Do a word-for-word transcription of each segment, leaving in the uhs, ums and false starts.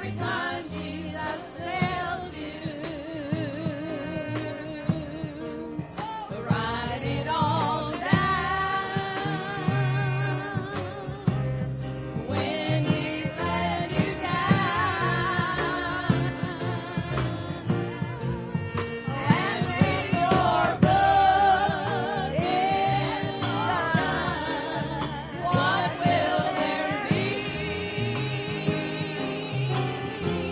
What will there be?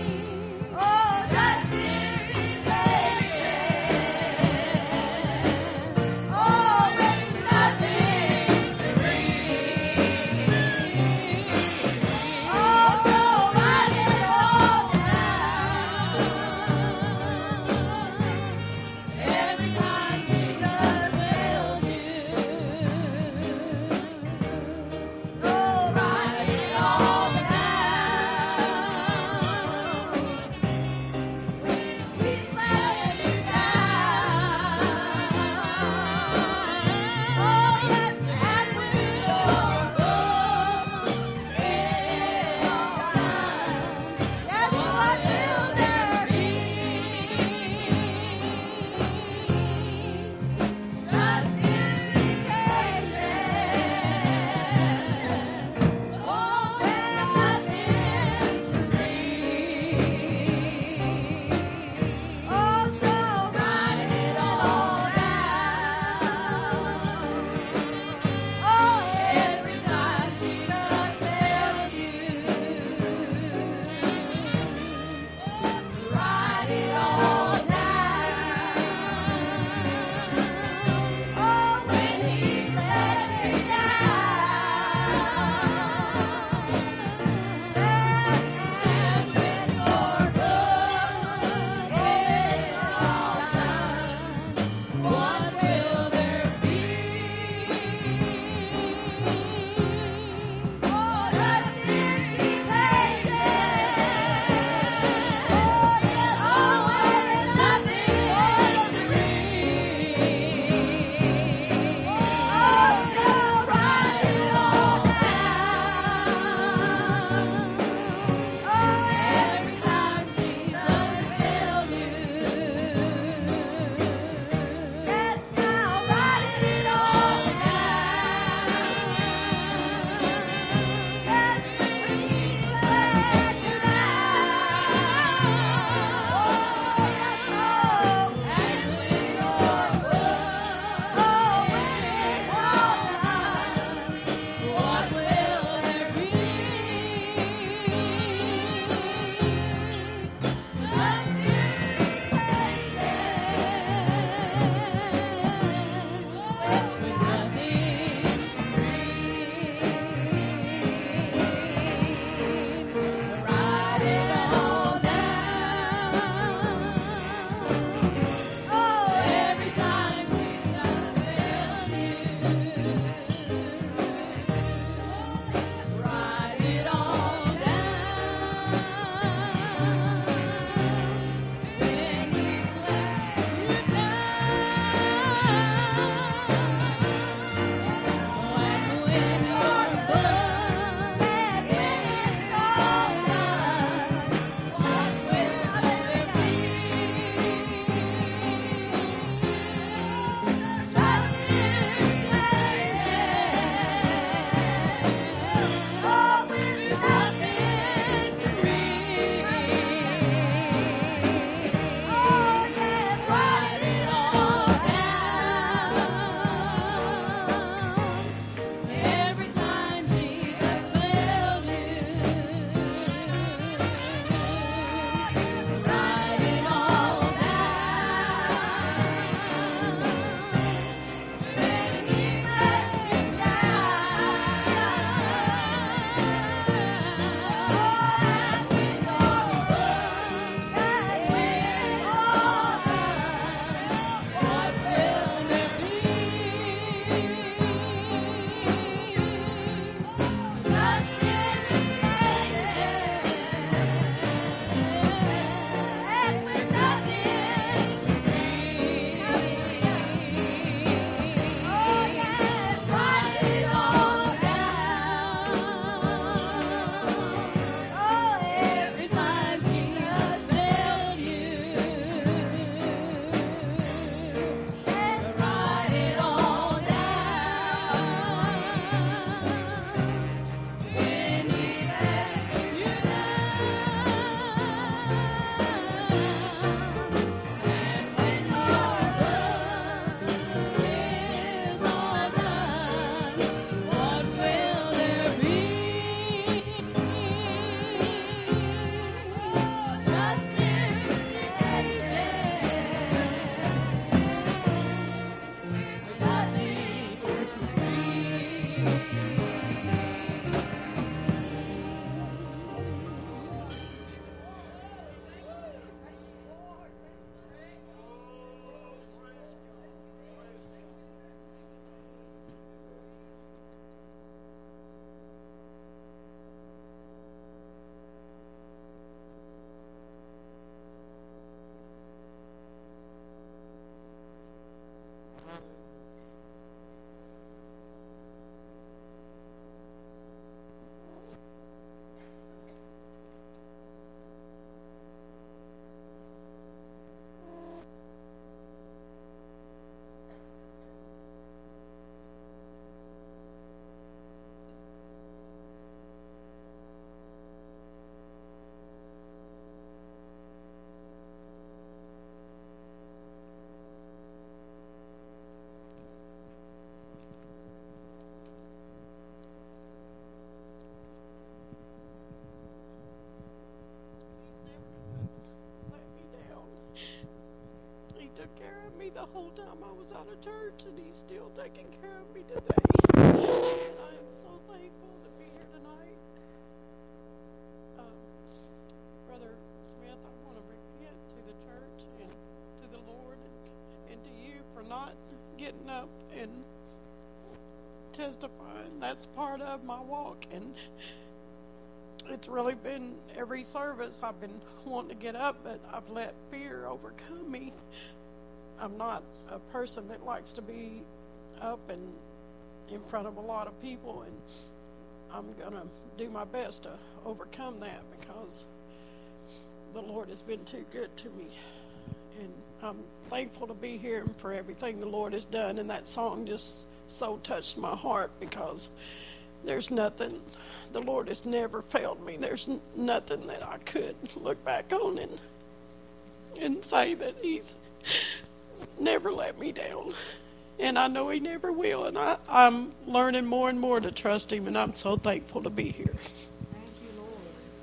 the whole time I was out of church, and He's still taking care of me today. And I am so thankful to be here tonight. Um, Brother Smith, I want to repent to the church and to the Lord and, and to you for not getting up and testifying. That's part of my walk, and it's really been every service I've been wanting to get up, but I've let fear overcome me. I'm not a person that likes to be up and in front of a lot of people, and I'm going to do my best to overcome that because the Lord has been too good to me. And I'm thankful to be here and for everything the Lord has done. And that song just so touched my heart because there's nothing, the Lord has never failed me. There's n- nothing that I could look back on and and say that He's never let me down. And I know He never will. And I, I'm learning more and more to trust Him, and I'm so thankful to be here. Thank you, Lord.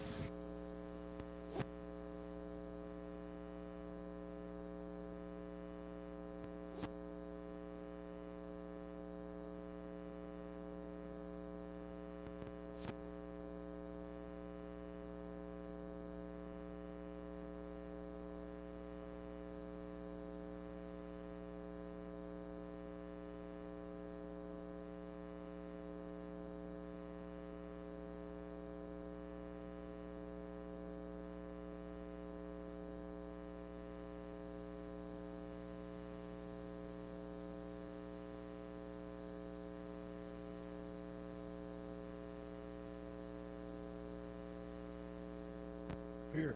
Here.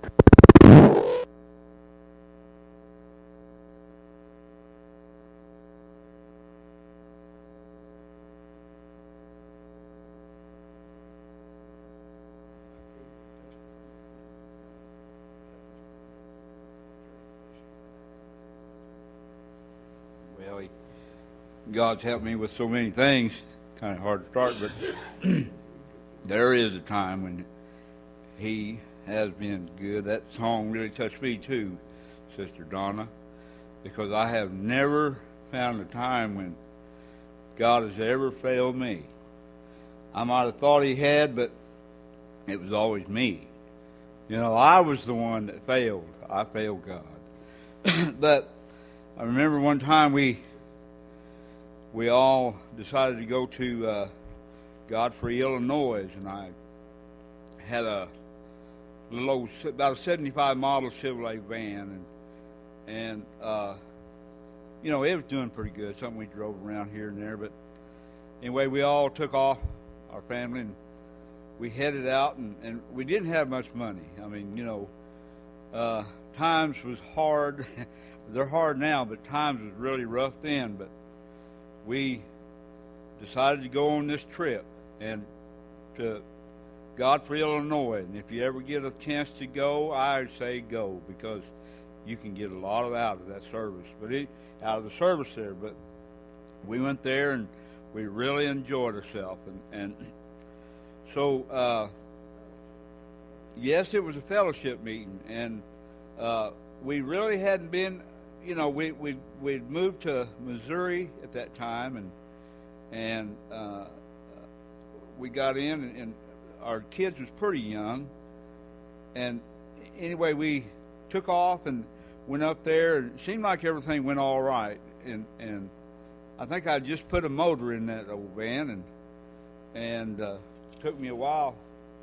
Well, he, God's helped me with so many things. Kind of hard to start, but there is a time when He has been good. That song really touched me too, Sister Donna, because I have never found a time when God has ever failed me. I might have thought He had, but it was always me. You know, I was the one that failed. I failed God. But I remember one time we we all decided to go to uh, Godfrey, Illinois, and I had a little old, about a seventy-five model Chevrolet van, and and uh, you know, it was doing pretty good. Something we drove around here and there, but anyway, we all took off, our family, and we headed out, and, and we didn't have much money. I mean, you know, uh, times was hard. They're hard now, but times was really rough then. But we decided to go on this trip and to Godfrey, Illinois. And if you ever get a chance to go, I would say go, because you can get a lot of out of that service, but it, out of the service there. But we went there and we really enjoyed ourselves. And, and so, uh, yes, it was a fellowship meeting, and uh, we really hadn't been. You know, we we we'd moved to Missouri at that time, and and uh, we got in, and, and our kids was pretty young, and anyway, we took off and went up there, and it seemed like everything went all right, and and I think I just put a motor in that old van, and and uh, took me a while.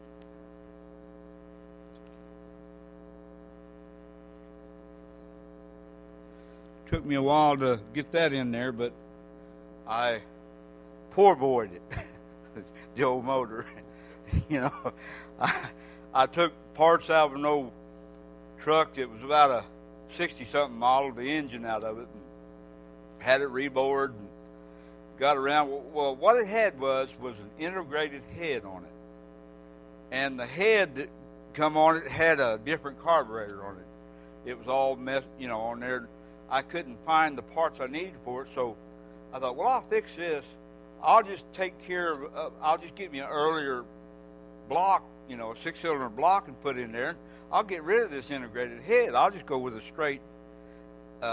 Took me a while to get that in there, but I poor boyed it, the old motor. You know, I, I took parts out of an old truck that was about a sixty-something model, the engine out of it, and had it rebored and got around. Well, what it had was was an integrated head on it, and the head that come on it had a different carburetor on it. It was all messed, you know, on there. I couldn't find the parts I needed for it, so I thought, well, I'll fix this. I'll just take care of, uh, I'll just get me an earlier block, you know, a six-cylinder block and put in there. I'll get rid of this integrated head. I'll just go with a straight uh,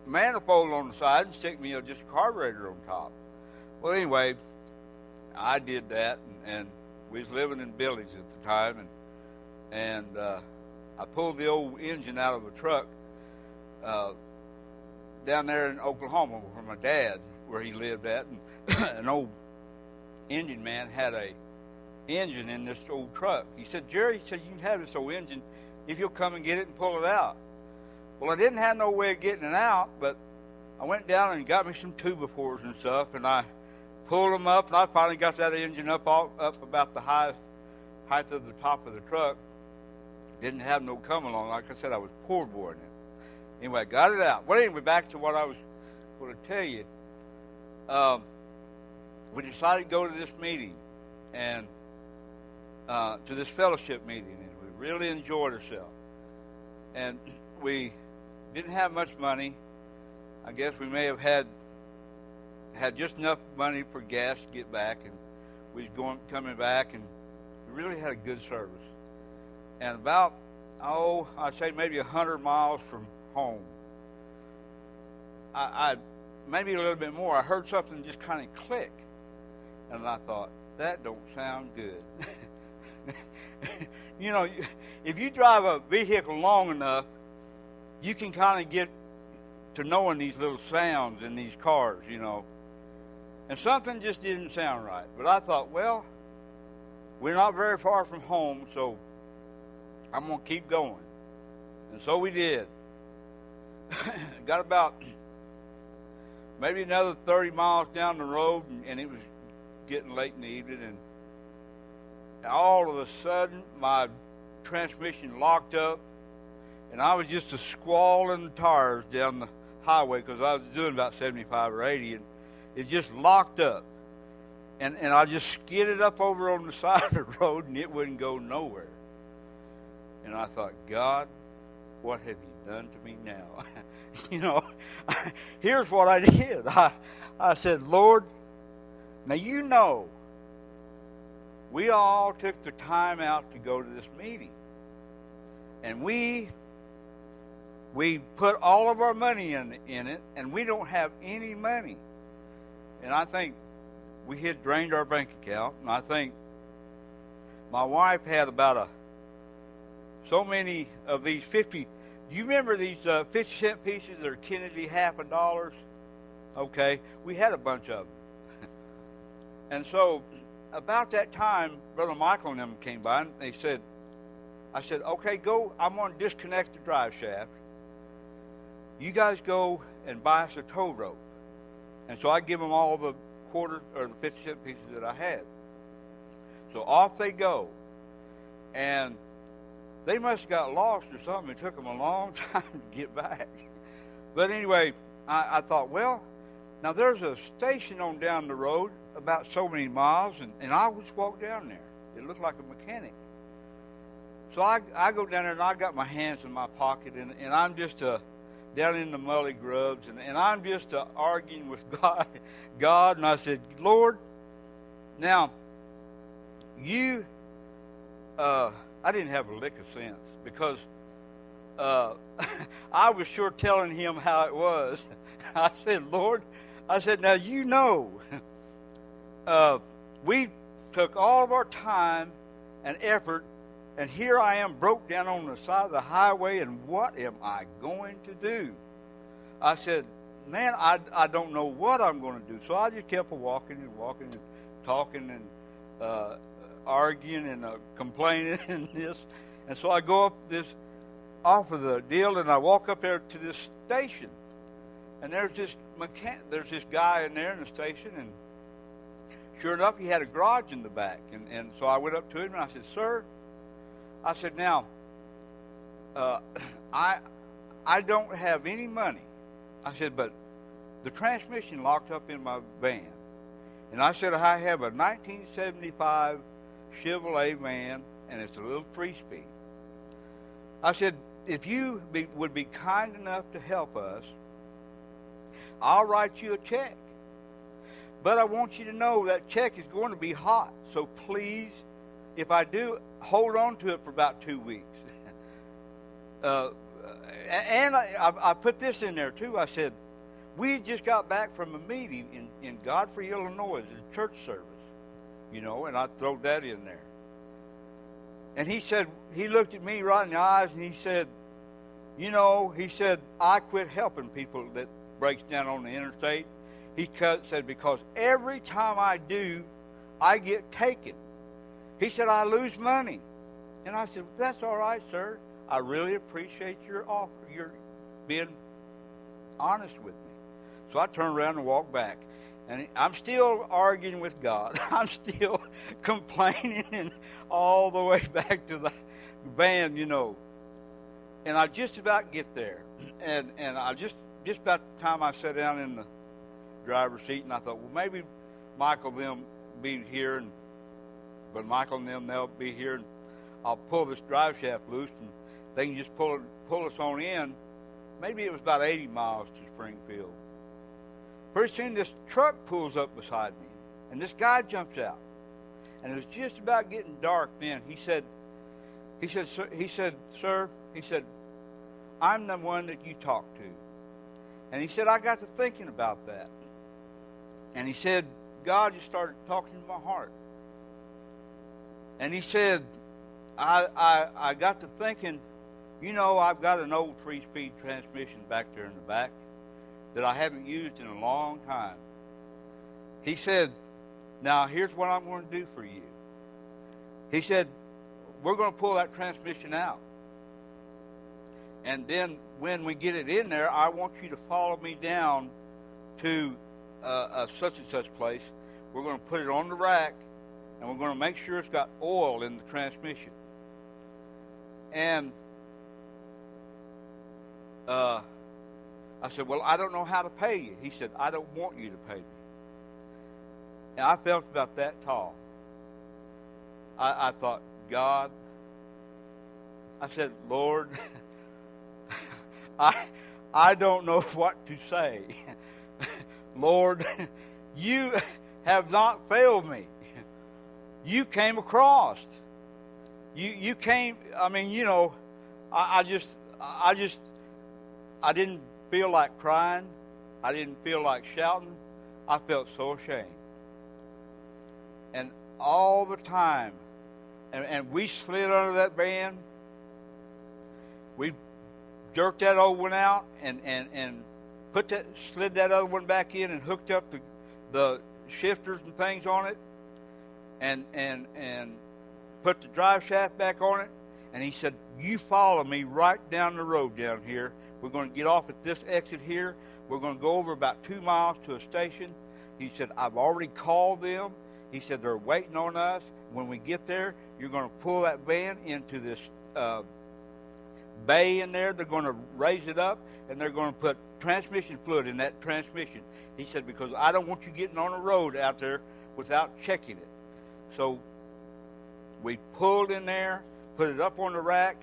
manifold on the side and stick me a, just a carburetor on top. Well, anyway, I did that, and, and we was living in Billings at the time, and and uh, I pulled the old engine out of a truck uh, down there in Oklahoma where my dad, where he lived at, and an old engine man had a engine in this old truck. He said, Jerry, he said, you can have this old engine if you'll come and get it and pull it out. Well, I didn't have no way of getting it out, but I went down and got me some two-by-fours and stuff, and I pulled them up, and I finally got that engine up all, up about the high height of the top of the truck. Didn't have no come along. Like I said, I was poor boarding it. Anyway, I got it out. Well, anyway, back to what I was going to tell you. Um, we decided to go to this meeting, and uh, to this fellowship meeting, and we really enjoyed ourselves. And we didn't have much money. I guess we may have had had just enough money for gas to get back, and we was going coming back, and we really had a good service. And about, oh, I'd say maybe a hundred miles from home, I, I maybe a little bit more, I heard something just kind of click, and I thought, that don't sound good. You know, if you drive a vehicle long enough, you can kind of get to knowing these little sounds in these cars, you know. And something just didn't sound right. But I thought, well, we're not very far from home, so I'm going to keep going. And so we did. Got about maybe another thirty miles down the road, and, and it was getting late in the evening, and all of a sudden my transmission locked up, and I was just a squalling tires down the highway because I was doing about seventy-five or eighty, and it just locked up. And, and I just skidded up over on the side of the road, and it wouldn't go nowhere. And I thought, God, what have you done to me now? You know, here's what I did. I, I said, Lord, now you know, we all took the time out to go to this meeting. And we we put all of our money in, in it, and we don't have any money. And I think we had drained our bank account, and I think my wife had about a so many of these fifty. Do you remember these uh, fifty cent pieces that are Kennedy half a dollars? Okay, we had a bunch of them. And so about that time, Brother Michael and them came by, and they said, I said, okay, go, I'm going to disconnect the drive shaft. You guys go and buy us a tow rope. And so I give them all the quarter or the fifty cent pieces that I had. So off they go. And they must have got lost or something. It took them a long time to get back. But anyway, I, I thought, well, now there's a station on down the road about so many miles, and, and I would just walk down there. It looked like a mechanic. So I, I go down there, and I got my hands in my pocket, and, and I'm just uh, down in the mully grubs, and, and I'm just uh, arguing with God, God, and I said, Lord, now, you, uh, I didn't have a lick of sense, because uh, I was sure telling him how it was. I said, Lord, I said, now you know, uh, we took all of our time and effort, and here I am broke down on the side of the highway, and what am I going to do? I said, man, I, I don't know what I'm going to do. So I just kept walking and walking and talking and uh, arguing and uh, complaining and this. And so I go up this off of the deal, and I walk up there to this station. And there's this mechan- there's this guy in there in the station, and sure enough, he had a garage in the back. And, and so I went up to him, and I said, sir, I said, now, uh, I I don't have any money. I said, but the transmission locked up in my van. And I said, I have a nineteen seventy-five Chevrolet van, and it's a little three-speed. I said, if you be, would be kind enough to help us, I'll write you a check. But I want you to know that check is going to be hot. So please, if I do, hold on to it for about two weeks. uh, and I, I, I put this in there too. I said, we just got back from a meeting in, in Godfrey, Illinois, a church service, you know, and I threw that in there. And he said, he looked at me right in the eyes and he said, you know, he said, I quit helping people that breaks down on the interstate. He said, because every time I do, I get taken. He said, I lose money. And I said, that's all right, sir. I really appreciate your offer, your being honest with me. So I turned around and walked back. And I'm still arguing with God. I'm still complaining and all the way back to the van, you know. And I just about get there. And and I just, just about the time I sat down in the driver's seat, and I thought, well, maybe Michael and them be here, and but Michael and them, they'll be here, and I'll pull this drive shaft loose, and they can just pull it, pull us on in. Maybe it was about eighty miles to Springfield. Pretty soon this truck pulls up beside me, and this guy jumps out. And it was just about getting dark then. He said, he said, sir, he said, sir, he said, I'm the one that you talked to. And he said, I got to thinking about that. And he said, God just started talking to my heart. And he said, I, I, I got to thinking, you know, I've got an old three-speed transmission back there in the back that I haven't used in a long time. He said, now here's what I'm going to do for you. He said, we're going to pull that transmission out. And then when we get it in there, I want you to follow me down to uh, a such and such place. We're going to put it on the rack, and we're going to make sure it's got oil in the transmission. And uh, I said, well, I don't know how to pay you. He said, I don't want you to pay me. And I felt about that tall. I, I thought, God, I said, Lord, I I don't know what to say. Lord, you have not failed me. You came across. You you came, I mean, you know, I, I just I just I didn't feel like crying. I didn't feel like shouting. I felt so ashamed. And all the time, and, and we slid under that van. We jerked that old one out and, and, and put that slid that other one back in and hooked up the the shifters and things on it, and and and put the drive shaft back on it. And he said, you follow me right down the road down here. We're going to get off at this exit here. We're going to go over about two miles to a station. He said, I've already called them. He said, they're waiting on us. When we get there, you're going to pull that van into this uh, bay in there. They're going to raise it up, and they're going to put transmission fluid in that transmission. He said, because I don't want you getting on the road out there without checking it. So we pulled in there, put it up on the rack.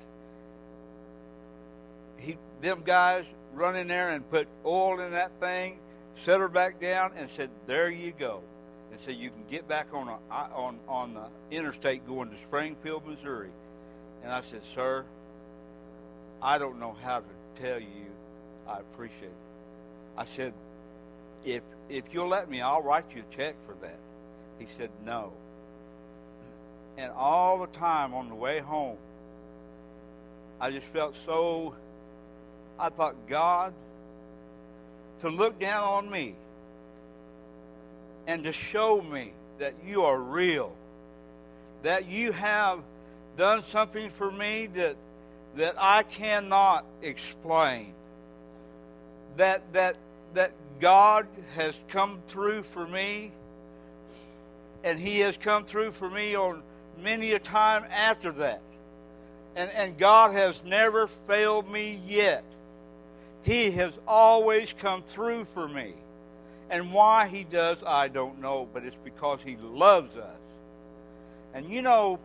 He, them guys run in there and put oil in that thing, set her back down, and said, there you go. And said, you can get back on, a, on, on the interstate going to Springfield, Missouri. And I said, sir, I don't know how to tell you I appreciate it. I said, if if you'll let me, I'll write you a check for that. He said, no. And all the time on the way home, I just felt so, I thought, God, to look down on me and to show me that you are real, that you have done something for me that that I cannot explain, that that that God has come through for me, and He has come through for me on many a time after that. And, and God has never failed me yet. He has always come through for me. And why He does, I don't know, but it's because He loves us. And you know,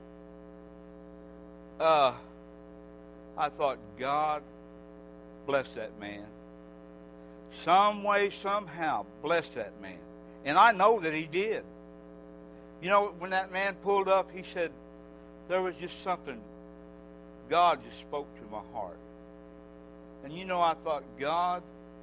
uh, I thought, God, bless that man. Some way, somehow, bless that man. And I know that He did. You know, when that man pulled up, he said, there was just something, God just spoke to my heart. And you know, I thought, God,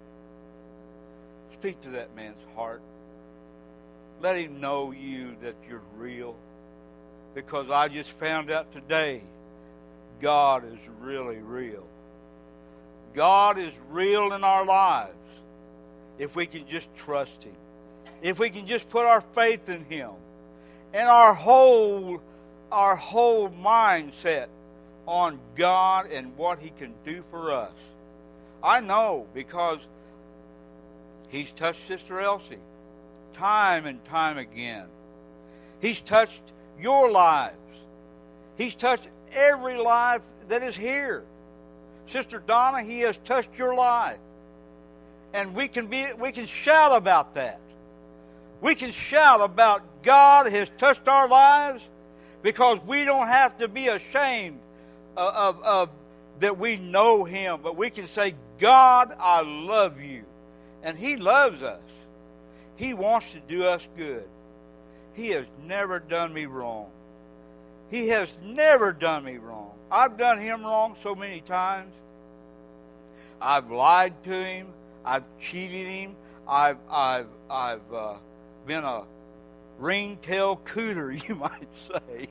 speak to that man's heart. Let him know you, that you're real. Because I just found out today, God is really real. God is real in our lives if we can just trust Him. If we can just put our faith in Him. And our whole, our whole mindset on God and what He can do for us. I know because He's touched Sister Elsie time and time again. He's touched your lives. He's touched every life that is here. Sister Donna, He has touched your life. And we can be we can shout about that. We can shout about God has touched our lives because we don't have to be ashamed of, of, of that we know Him, but we can say, God, I love you. And He loves us. He wants to do us good. He has never done me wrong. He has never done me wrong. I've done Him wrong so many times. I've lied to Him. I've cheated Him. I've I've I've uh, been a ring-tail cooter, you might say.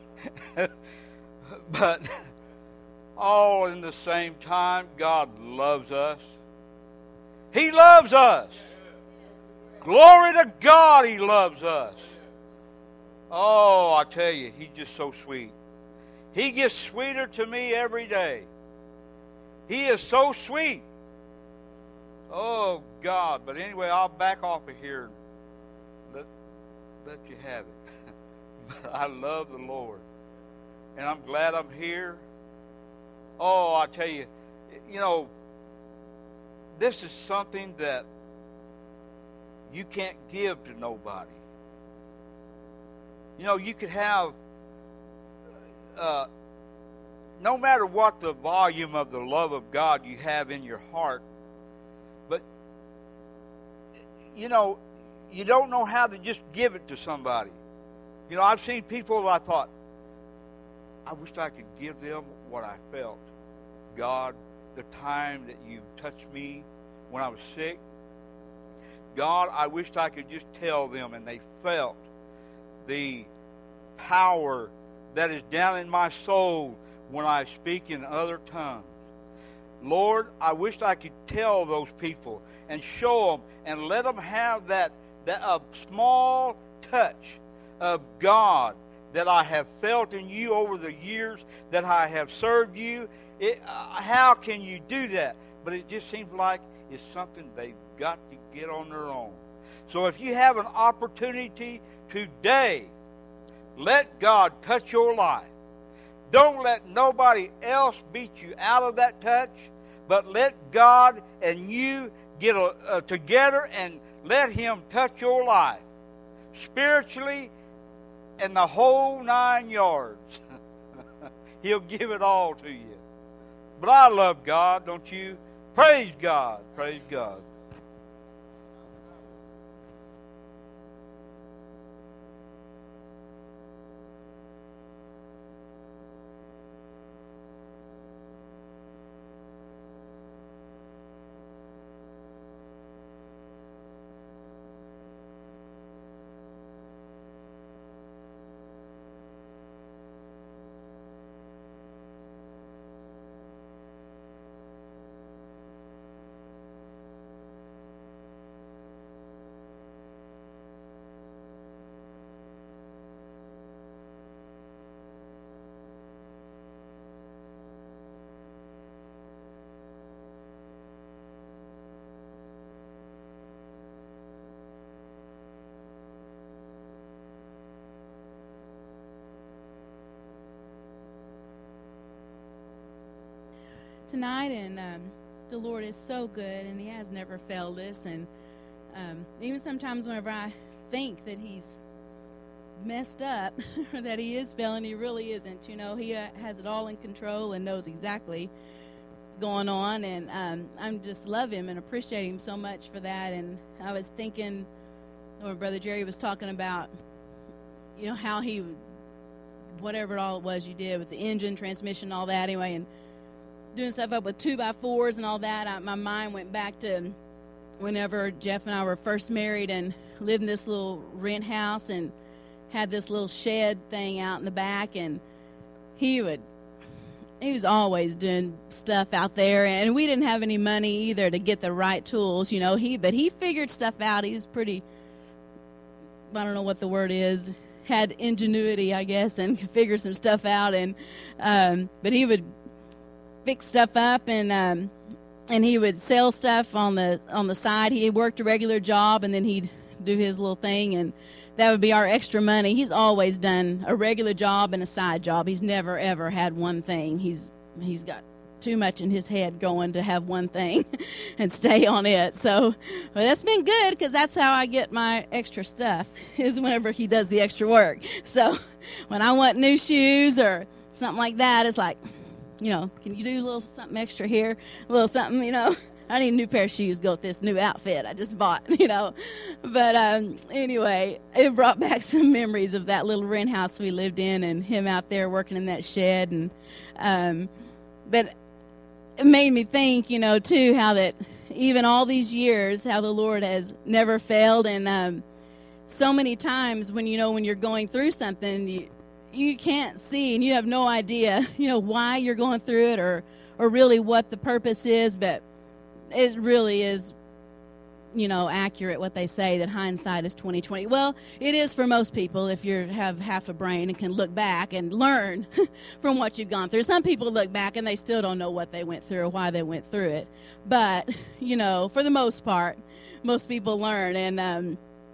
But all in the same time, God loves us. He loves us. Glory to God, He loves us. Oh, I tell you, He's just so sweet. He gets sweeter to me every day. He is so sweet. Oh, God. But anyway, I'll back off of here and let, let you have it. But I love the Lord. And I'm glad I'm here. Oh, I tell you, you know, this is something that you can't give to nobody. You know, you could have, uh, no matter what the volume of the love of God you have in your heart, but, you know, you don't know how to just give it to somebody. You know, I've seen people I thought, I wish I could give them what I felt. God, the time that you touched me when I was sick, God, I wished I could just tell them, and they felt the power that is down in my soul when I speak in other tongues. Lord, I wished I could tell those people and show them and let them have that, that a small touch of God that I have felt in you over the years that I have served you. It, uh, how can you do that? But it just seems like it's something they've got to get on their own. So if you have an opportunity today, let God touch your life. Don't let nobody else beat you out of that touch, but let God and you get a, uh, together and let Him touch your life spiritually and the whole nine yards. He'll give it all to you. But I love God, don't you? Praise God. Praise God. Tonight, and um, the Lord is so good, and He has never failed us. And um, even sometimes whenever I think that He's messed up, or that He is failing, He really isn't. You know, He uh, has it all in control and knows exactly what's going on. And um, I just love Him and appreciate Him so much for that. And I was thinking when Brother Jerry was talking about, you know, how He, whatever it all it was you did with the engine, transmission, all that anyway, and doing stuff up with two by fours and all that, I, my mind went back to whenever Jeff and I were first married and lived in this little rent house and had this little shed thing out in the back, and he would he was always doing stuff out there, and we didn't have any money either to get the right tools, you know. He but he figured stuff out. He was pretty, I don't know what the word is, had ingenuity, I guess, and figured some stuff out. And um, but he would fix stuff up, and um, and he would sell stuff on the on the side. He worked a regular job, and then he'd do his little thing, and that would be our extra money. He's always done a regular job and a side job. He's never ever had one thing. He's he's got too much in his head going to have one thing and stay on it. So well, that's been good, because that's how I get my extra stuff, is whenever he does the extra work. So when I want new shoes or something like that, it's like, you know, can you do a little something extra here, a little something, you know. I need a new pair of shoes to go with this new outfit I just bought, you know. But um, anyway, it brought back some memories of that little rent house we lived in, and him out there working in that shed. And um, but it made me think, you know, too, how that even all these years, how the Lord has never failed. And um, so many times when, you know, when you're going through something, you, you can't see and you have no idea, you know, why you're going through it, or or really what the purpose is. But it really is, you know, accurate what they say, that hindsight is twenty twenty. Well, it is for most people if you have half a brain and can look back and learn from what you've gone through. Some people look back and they still don't know what they went through or why they went through it. But, you know, for the most part, most people learn. And um,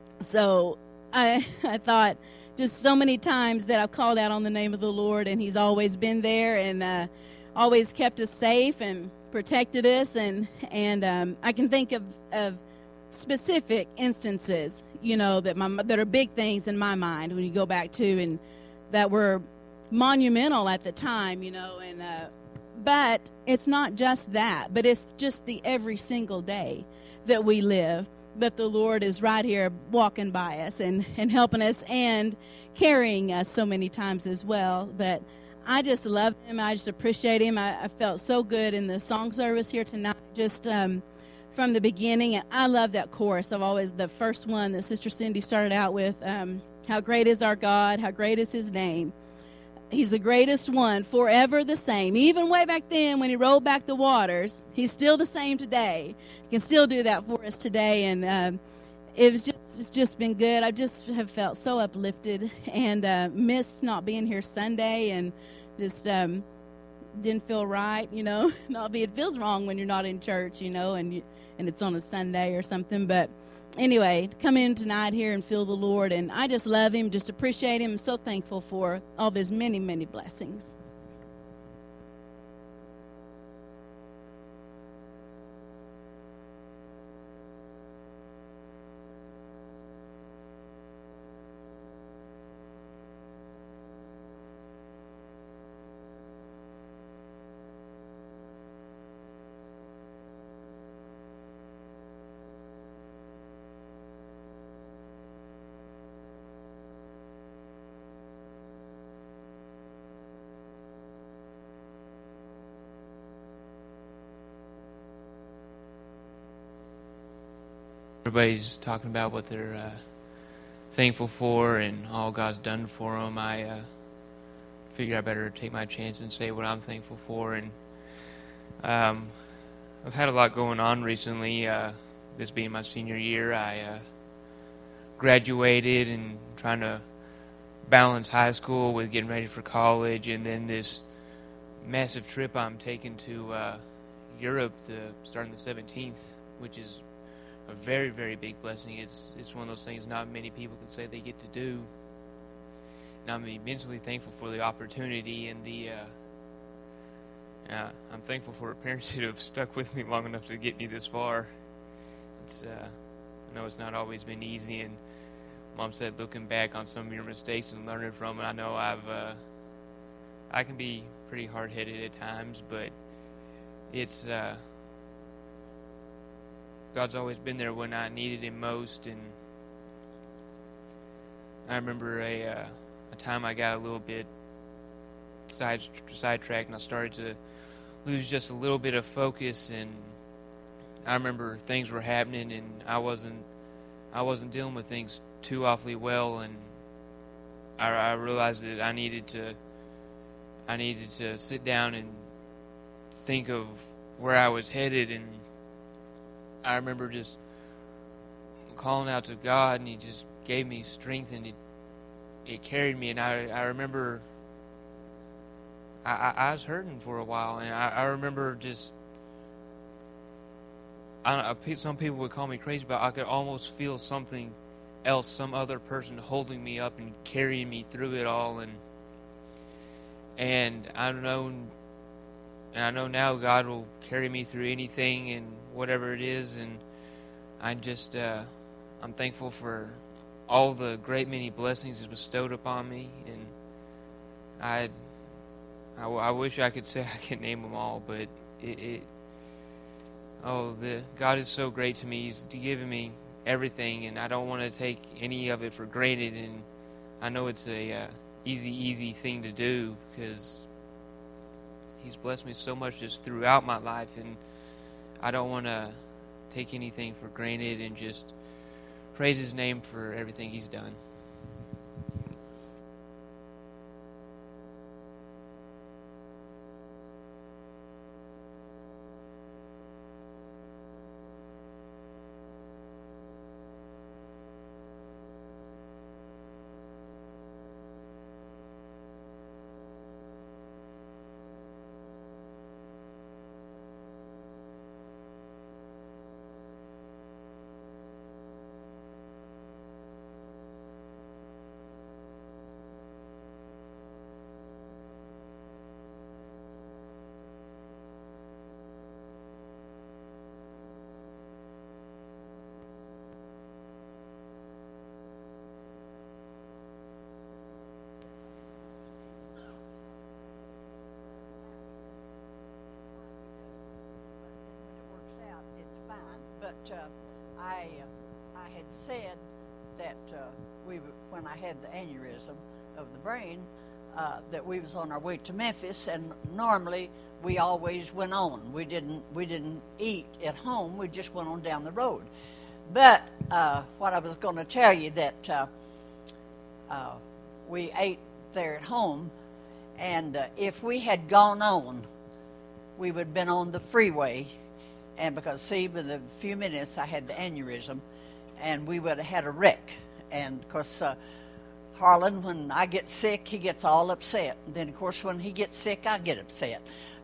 so I, I thought just so many times that I've called out on the name of the Lord, and he's always been there and uh, always kept us safe and protected us. And and um, I can think of, of specific instances, you know, that my that are big things in my mind when you go back to, and that were monumental at the time, you know. And uh, but it's not just that, but it's just the every single day that we live, that the Lord is right here walking by us and, and helping us and carrying us so many times as well. But I just love him. I just appreciate him. I, I felt so good in the song service here tonight, just um, from the beginning. And I love that chorus. I've always, the first one that Sister Cindy started out with, um, how great is our God, how great is his name. He's the greatest one, forever the same. Even way back then when he rolled back the waters, he's still the same today. He can still do that for us today. And um, it was just, it's just been good. I just have felt so uplifted, and uh, missed not being here Sunday, and just um, didn't feel right, you know. Not be, it feels wrong when you're not in church, you know, and you, and it's on a Sunday or something. But anyway, come in tonight here and feel the Lord, and I just love him, just appreciate him. I'm so thankful for all of his many, many blessings. Everybody's talking about what they're uh, thankful for and all God's done for them. I uh, figure I better take my chance and say what I'm thankful for. And um, I've had a lot going on recently. Uh, this being my senior year, I uh, graduated and trying to balance high school with getting ready for college, and then this massive trip I'm taking to uh, Europe the, starting the seventeenth, which is a very, very big blessing. It's it's one of those things not many people can say they get to do. And I'm immensely thankful for the opportunity, and the uh, uh, I'm thankful for the parents who have stuck with me long enough to get me this far. It's uh, I know it's not always been easy, and Mom said looking back on some of your mistakes and learning from it, I know I've uh, I can be pretty hard-headed at times, but it's uh, God's always been there when I needed him most. And I remember a uh, a time I got a little bit side sidetracked, and I started to lose just a little bit of focus, and I remember things were happening, and I wasn't I wasn't dealing with things too awfully well, and I, I realized that I needed to I needed to sit down and think of where I was headed. And I remember just calling out to God, and He just gave me strength, and it it carried me. And I I remember I, I, I was hurting for a while, and I, I remember just I don't know, some people would call me crazy, but I could almost feel something else, some other person holding me up and carrying me through it all. And and I know, and I know now God will carry me through anything and whatever it is. And I'm just uh, I'm thankful for all the great many blessings He's bestowed upon me. And I I, I wish I could say I could name them all, but it. it Oh, the God is so great to me. He's given me everything, and I don't want to take any of it for granted. And I know it's a uh, easy, easy thing to do, because He's blessed me so much just throughout my life, and I don't want to take anything for granted, and just praise His name for everything He's done. But uh, I, uh, I had said that uh, we, when I had the aneurysm of the brain, uh, that we was on our way to Memphis, and normally we always went on. We didn't, we didn't eat at home. We just went on down the road. But uh, what I was going to tell you that uh, uh, we ate there at home, and uh, if we had gone on, we would have been on the freeway. And because, see, with a few minutes, I had the aneurysm, and we would have had a wreck. And, of course, uh, Harlan, when I get sick, he gets all upset. And then, of course, when he gets sick, I get upset.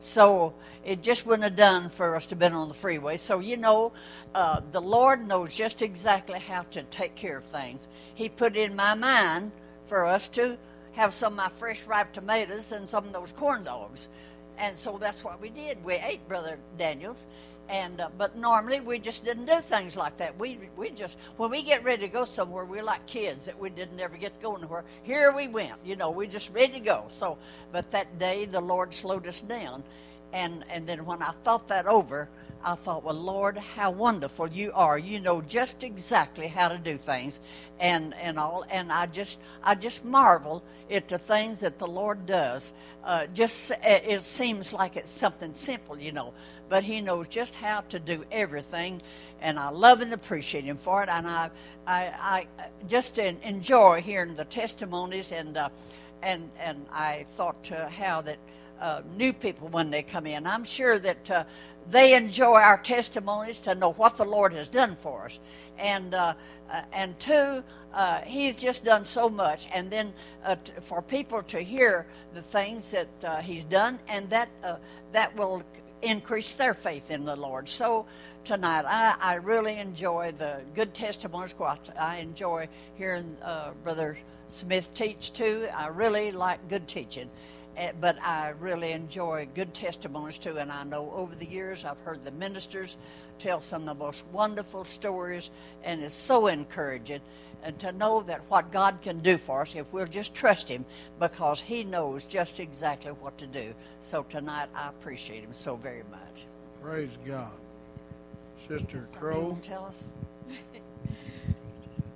So it just wouldn't have done for us to have been on the freeway. So, you know, uh, the Lord knows just exactly how to take care of things. He put it in my mind for us to have some of my fresh, ripe tomatoes and some of those corn dogs. And so that's what we did. We ate Brother Daniels. And uh, but normally we just didn't do things like that. We we just, when we get ready to go somewhere, we're like kids that we didn't ever get to go anywhere. Here we went, you know, we just ready to go. So, but that day the Lord slowed us down, and and then when I thought that over, I thought, well, Lord, how wonderful you are. You know just exactly how to do things, and and all. And I just I just marvel at the things that the Lord does. Uh, just it seems like it's something simple, you know. But He knows just how to do everything, and I love and appreciate Him for it. And I, I, I just enjoy hearing the testimonies, and uh, and and I thought uh, how that uh, new people when they come in, I'm sure that uh, they enjoy our testimonies to know what the Lord has done for us, and uh, uh, and two, uh, He's just done so much, and then uh, t- for people to hear the things that uh, He's done, and that uh, that will increase their faith in the Lord. So tonight, I, I really enjoy the good testimonies. I enjoy hearing uh, Brother Smith teach too. I really like good teaching, uh, but I really enjoy good testimonies too. And I know over the years I've heard the ministers tell some of the most wonderful stories, and it's so encouraging. And to know that what God can do for us if we'll just trust Him, because He knows just exactly what to do. So tonight, I appreciate Him so very much. Praise God. Sister Something Crow. you want to tell us?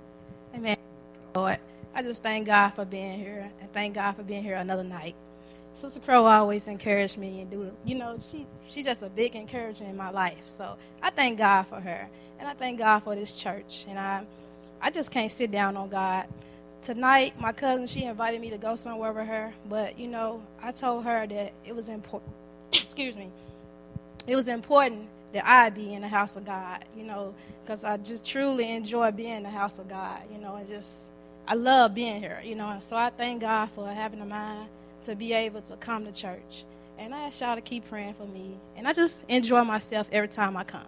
Amen. Lord, I just thank God for being here. And thank God for being here another night. Sister Crow always encouraged me and do, you know, she she's just a big encouragement in my life. So I thank God for her, and I thank God for this church. And I, I just can't sit down on God. Tonight, my cousin, she invited me to go somewhere with her, but you know, I told her that it was important. excuse me. It was important that I be in the house of God, you know, because I just truly enjoy being in the house of God, you know, and just I love being here, you know. So I thank God for having a mind to be able to come to church. And I ask y'all to keep praying for me. And I just enjoy myself every time I come.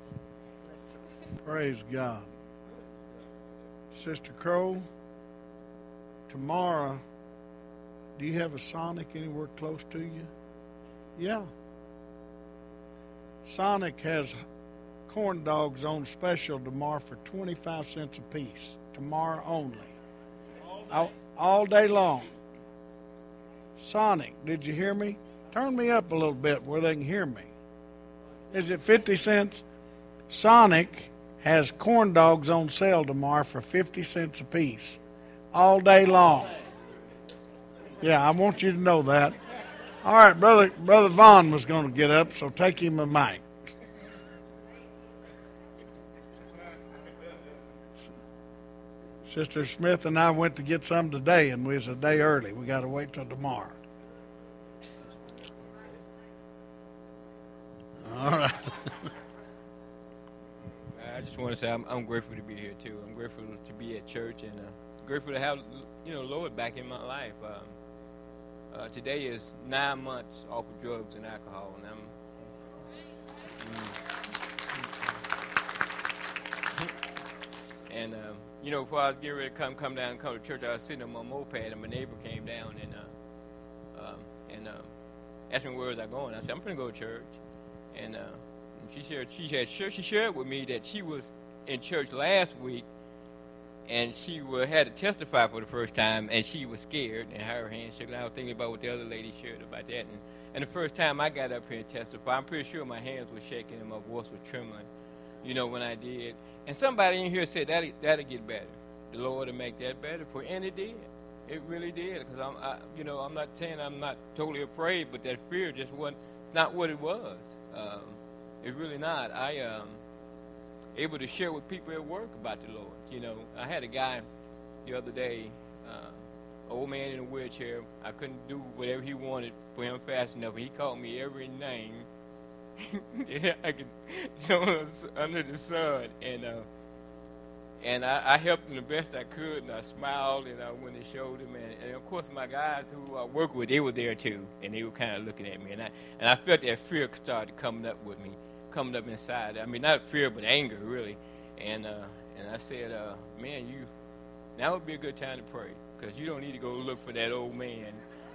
Praise God. Sister Crow, tomorrow, do you have a Sonic anywhere close to you? Yeah. Sonic has corn dogs on special tomorrow for twenty-five cents a piece. Tomorrow only. All, all day long. Sonic, did you hear me? Turn me up a little bit where they can hear me. Is it fifty cents? Sonic has corn dogs on sale tomorrow for fifty cents a piece. All day long. Yeah, I want you to know that. All right, brother brother Vaughn was going to get up, so take him a mic. Sister Smith and I went to get some today, and we was a day early. We got to wait till tomorrow. All right. I just want to say I'm, I'm grateful to be here too. I'm grateful to be at church, and uh, grateful to have you know Lord back in my life. Um, uh, today is nine months off of drugs and alcohol, and I'm. Mm, and um, you know, before I was getting ready to come come down and come to church, I was sitting on my moped, and my neighbor came down and uh, um, and um, asked me where was I going. I said I'm going to go to church, and. Uh, She shared. She had. She shared with me that she was in church last week, and she was, had to testify for the first time, and she was scared, and her hand shook. And I was thinking about what the other lady shared about that. And, and the first time I got up here and testified, I'm pretty sure my hands were shaking and my voice was trembling, you know, when I did. And somebody in here said that that'll get better. The Lord will make that better for, and it did. It really did. Because I'm, I, you know, I'm not saying I'm not totally afraid, but that fear just wasn't not what it was. Um, It's really not. I um able to share with people at work about the Lord. You know, I had a guy the other day, uh, old man in a wheelchair. I couldn't do whatever he wanted for him fast enough. He called me every name that I could know under the sun, and uh, and I, I helped him the best I could, and I smiled, and I went and showed him, and, and of course my guys who I work with, they were there too, and they were kind of looking at me, and I and I felt that fear started coming up with me. Coming up inside. I mean, not fear, but anger, really. And uh, and I said, uh, man, you now would be a good time to pray, because you don't need to go look for that old man.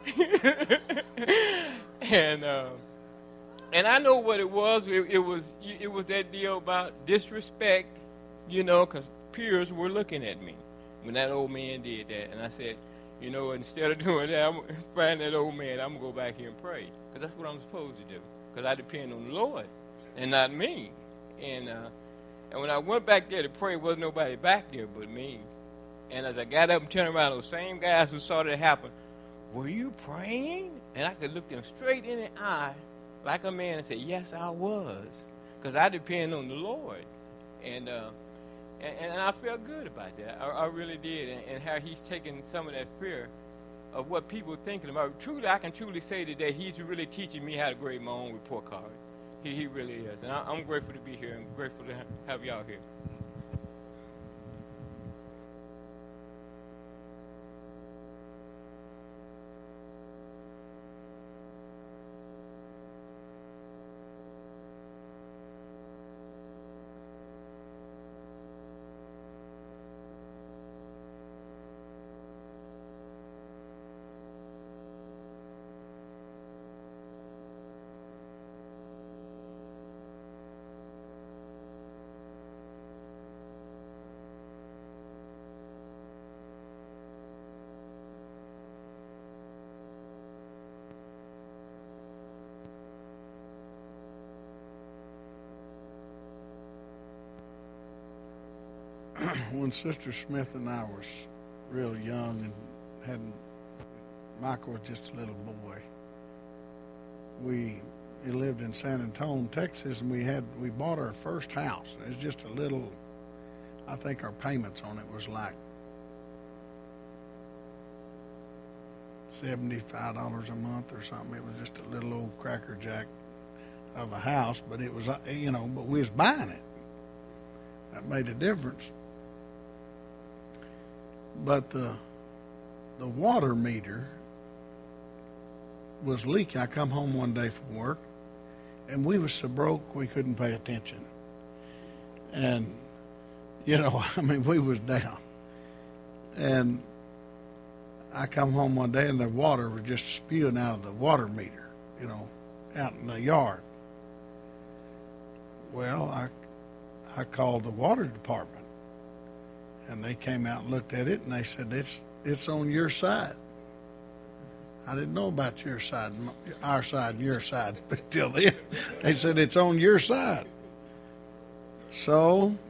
and uh, and I know what it was. It, it was it was that deal about disrespect, you know, because peers were looking at me when that old man did that. And I said, you know, instead of doing that, I'm gonna find that old man. I'm gonna go back here and pray, because that's what I'm supposed to do, because I depend on the Lord and not me. And uh, and when I went back there to pray, there wasn't nobody back there but me. And as I got up and turned around, those same guys who saw that happen, were you praying? And I could look them straight in the eye like a man and say, yes, I was, because I depend on the Lord. And uh, and, and I felt good about that. I, I really did. And, and how he's taken some of that fear of what people are thinking about. Truly, I can truly say today, he's really teaching me how to grade my own report card. He, he really is. And I, I'm grateful to be here and grateful to ha- have y'all here. When Sister Smith and I was real young and hadn't, Michael was just a little boy, we we lived in San Antonio, Texas, and we had we bought our first house. It was just a little. I think our payments on it was like seventy-five dollars a month or something. It was just a little old Cracker Jack of a house, but it was, you know, but we was buying it. That made a difference. But the the water meter was leaking. I come home one day from work, and we was so broke we couldn't pay attention. And, you know, I mean, we was down. And I come home one day, and the water was just spewing out of the water meter, you know, out in the yard. Well, I I called the water department, and they came out and looked at it, and they said, it's it's on your side. I didn't know about your side, our side, and your side, but till then, they said it's on your side. So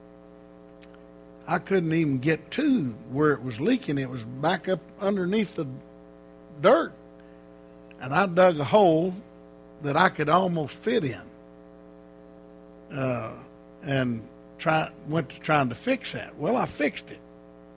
I couldn't even get to where it was leaking. It was back up underneath the dirt, and I dug a hole that I could almost fit in, uh, and try went to trying to fix that. Well, I fixed it.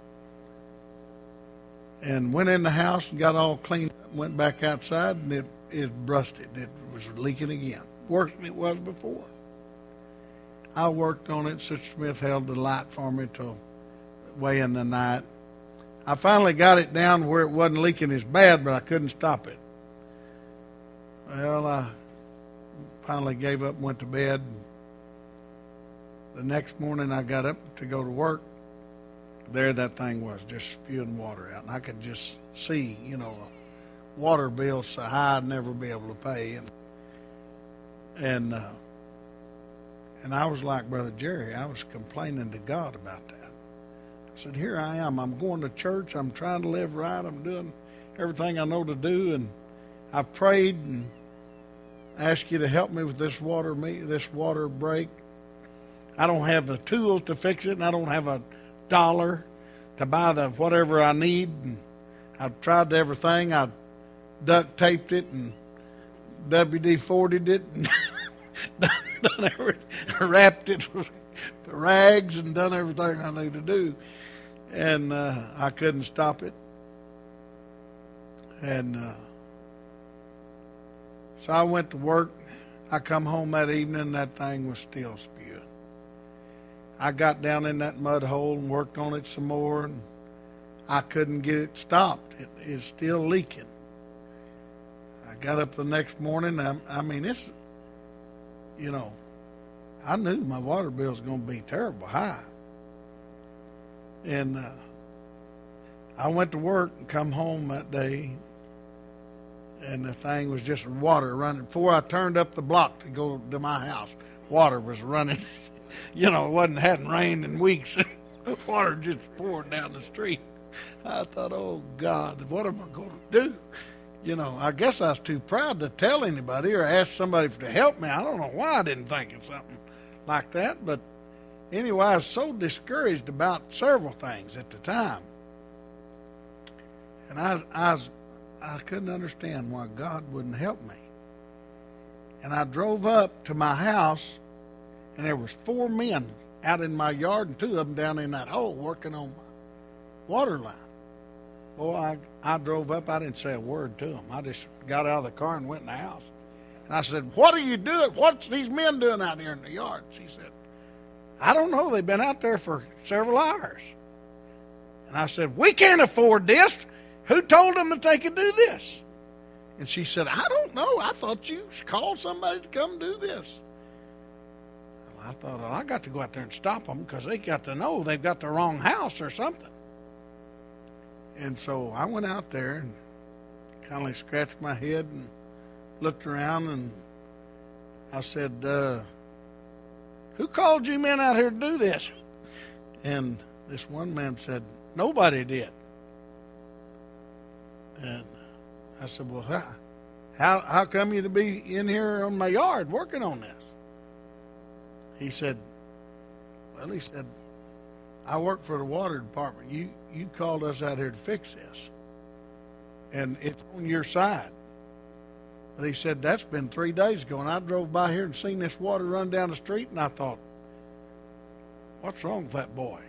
And went in the house and got all cleaned up and went back outside, and it, it rusted. It was leaking again, worse than it was before. I worked on it. Sister Smith held the light for me till way in the night. I finally got it down where it wasn't leaking as bad, but I couldn't stop it. Well, I finally gave up and went to bed. The next morning I got up to go to work. There that thing was, just spewing water out. And I could just see, you know, a water bill so high I'd never be able to pay. And and, uh, and I was like Brother Jerry. I was complaining to God about that. I said, here I am. I'm going to church. I'm trying to live right. I'm doing everything I know to do. And I've prayed and asked you to help me with this water, me this water break. I don't have the tools to fix it, and I don't have a dollar to buy the whatever I need. And I've tried everything. I duct taped it and W D forty'd it and done, done everything, wrapped it with rags and done everything I knew to do. And uh, I couldn't stop it. And uh, so I went to work. I come home that evening, and that thing was still spewing. I got down in that mud hole and worked on it some more, and I couldn't get it stopped. It is still leaking. I got up the next morning. I, I mean, it's, you know, I knew my water bill was going to be terrible high. And uh, I went to work and come home that day, and the thing was just water running. Before I turned up the block to go to my house, water was running. You know, it wasn't hadn't rained in weeks. Water just pouring down the street. I thought, oh God, what am I going to do? You know, I guess I was too proud to tell anybody or ask somebody to help me. I don't know why I didn't think of something like that. But anyway, I was so discouraged about several things at the time. And I, I, was, I couldn't understand why God wouldn't help me. And I drove up to my house, and there was four men out in my yard, and two of them down in that hole working on my water line. Well, I, I drove up. I didn't say a word to them. I just got out of the car and went in the house. And I said, what are you doing? What's these men doing out here in the yard? She said, I don't know. They've been out there for several hours. And I said, we can't afford this. Who told them that they could do this? And she said, I don't know. I thought you called somebody to come do this. Well, I thought, well, I got to go out there and stop them because they got to know they've got the wrong house or something. And so I went out there and kind of scratched my head and looked around, and I said, uh, who called you men out here to do this? And this one man said, nobody did. And I said, well, how, how, how come you to be in here on my yard working on this? He said, well, he said, I work for the water department. You you called us out here to fix this. And it's on your side. But he said, that's been three days ago, and I drove by here and seen this water run down the street, and I thought, what's wrong with that boy?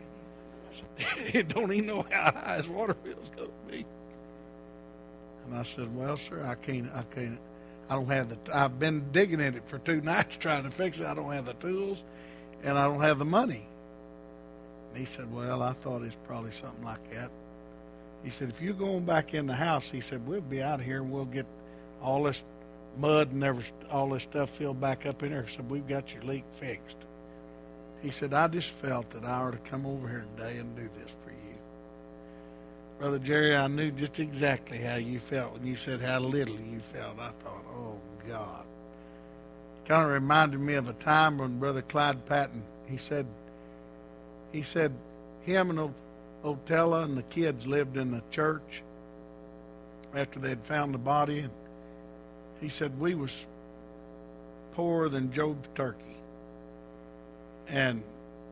He don't even know how high his water bill's going to be. And I said, well, sir, I can't, I can't, I don't have the, I've been digging at it for two nights trying to fix it. I don't have the tools, and I don't have the money. And he said, well, I thought it's probably something like that. He said, if you're going back in the house, he said, we'll be out here and we'll get all this mud and every, all this stuff filled back up in there. He said, we've got your leak fixed. He said, I just felt that I ought to come over here today and do this for you. Brother Jerry, I knew just exactly how you felt when you said how little you felt. I thought, oh, God. It kind of reminded me of a time when Brother Clyde Patton, he said, he said him and Otella and the kids lived in the church after they'd found the body. And he said, we was poorer than Job's turkey. And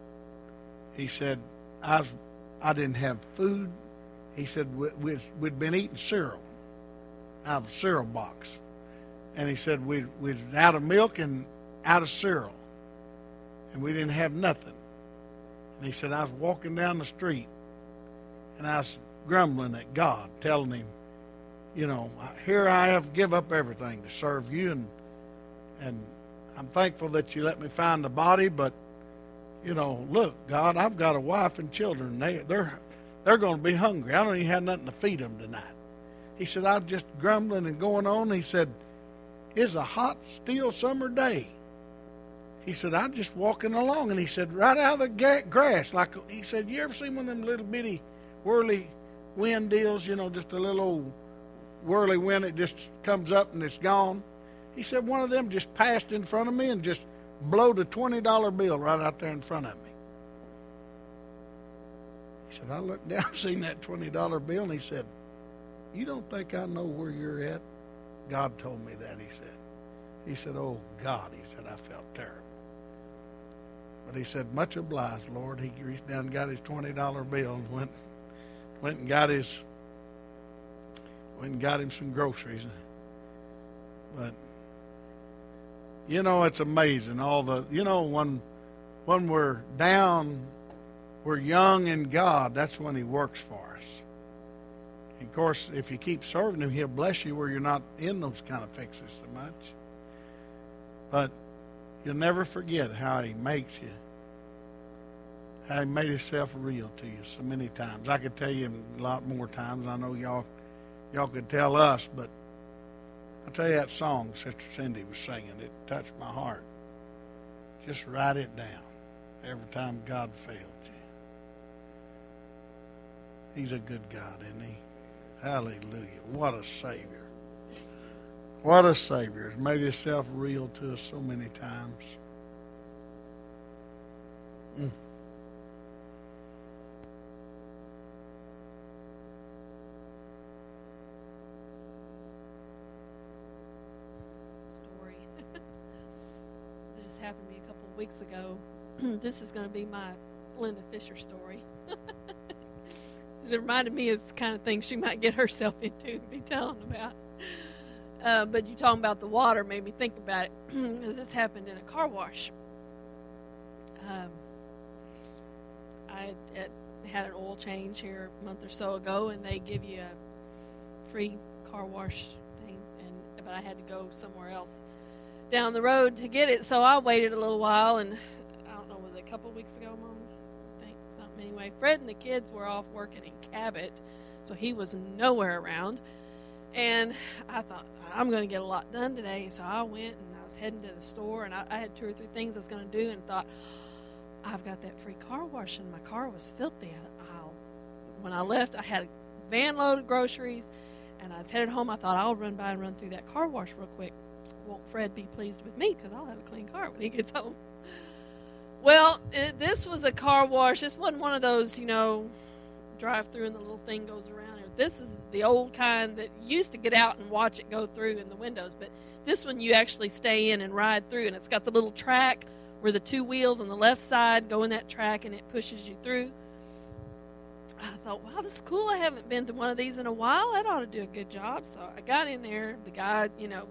he said, I, was, I didn't have food. He said, we, we, we'd been eating cereal out of a cereal box. And he said, we was out of milk and out of cereal. And we didn't have nothing. And he said, I was walking down the street, and I was grumbling at God, telling him, you know, here I have give up everything to serve you, and and I'm thankful that you let me find the body, but, you know, look, God, I've got a wife and children. They, they're they're going to be hungry. I don't even have nothing to feed them tonight. He said, I'm just grumbling and going on. He said, it's a hot, still summer day. He said, I'm just walking along. And he said, right out of the ga- grass. Like he said, you ever seen one of them little bitty whirly wind deals, you know, just a little old whirly wind that just comes up and it's gone? He said, one of them just passed in front of me and just blowed a twenty dollar bill right out there in front of me. He said, I looked down, seen that twenty dollar bill, and he said, you don't think I know where you're at? God told me that, he said. He said, oh, God, he said, I felt terrible. But he said, much obliged, Lord. He reached down and got his twenty dollar bill and went went and got his went and got him some groceries. But you know, it's amazing all the you know, when when we're down, we're young in God, that's when he works for us. And of course, if you keep serving him, he'll bless you where you're not in those kind of fixes so much. But you'll never forget how he makes you, how he made himself real to you so many times. I could tell you a lot more times. I know y'all y'all could tell us, but I'll tell you that song Sister Cindy was singing. It touched my heart. Just write it down every time God failed you. He's a good God, isn't he? Hallelujah. What a Savior. What a Savior. He's made himself real to us so many times. Mm. Story. This just happened to me a couple of weeks ago. This is going to be my Linda Fisher story. It reminded me of the kind of thing she might get herself into and be telling about. Uh, but you talking about the water made me think about it. This happened in a car wash. Um, I had, had an oil change here a month or so ago, and they give you a free car wash thing. And but I had to go somewhere else down the road to get it, so I waited a little while. And I don't know, was it a couple of weeks ago, Mom? I think something. Anyway, Fred and the kids were off working in Cabot, so he was nowhere around. And I thought, I'm going to get a lot done today. So I went and I was heading to the store, and I, I had two or three things I was going to do, and thought, I've got that free car wash, and my car was filthy. I'll, when I left, I had a van load of groceries, and I was headed home. I thought, I'll run by and run through that car wash real quick. Won't Fred be pleased with me, because I'll have a clean car when he gets home. Well, it, this was a car wash. This wasn't one of those, you know, drive through and the little thing goes around. This is the old kind that you used to get out and watch it go through in the windows. But this one you actually stay in and ride through. And it's got the little track where the two wheels on the left side go in that track and it pushes you through. I thought, wow, this is cool. I haven't been to one of these in a while. That ought to do a good job. So I got in there. The guy, you know,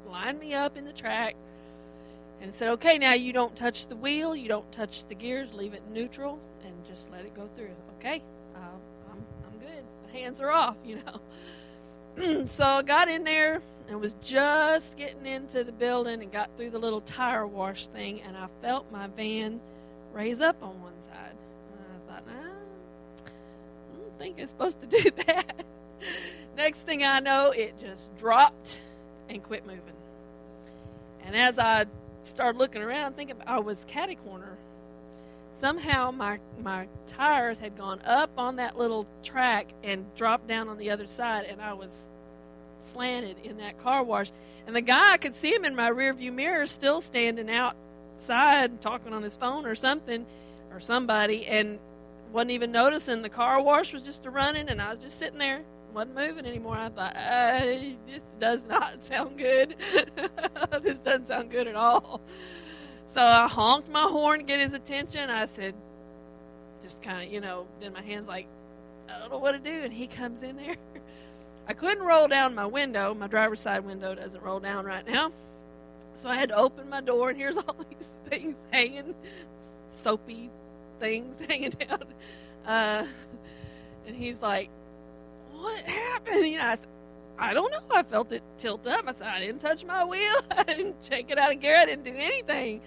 lined me up in the track and said, okay, now you don't touch the wheel, you don't touch the gears, leave it neutral, and just let it go through. Okay, uh, I'm, I'm good. My hands are off, you know. So I got in there and was just getting into the building and got through the little tire wash thing, and I felt my van raise up on one side. And I thought, nah, I don't think it's supposed to do that. Next thing I know, it just dropped and quit moving. And as I started looking around, thinking I was catty corner, somehow my my tires had gone up on that little track and dropped down on the other side, and I was slanted in that car wash. And the guy, I could see him in my rearview mirror still standing outside talking on his phone or something, or somebody, and wasn't even noticing. The car wash was just running, and I was just sitting there, wasn't moving anymore. I thought, uh, this does not sound good. This doesn't sound good at all. So I honked my horn to get his attention. I said, just kind of, you know, did my hands like, I don't know what to do. And he comes in there. I couldn't roll down my window. My driver's side window doesn't roll down right now. So I had to open my door, and here's all these things hanging, soapy things hanging down. Uh, and he's like, what happened? You know, I said, I don't know. I felt it tilt up. I said, I didn't touch my wheel. I didn't shake it out of gear. I didn't do anything.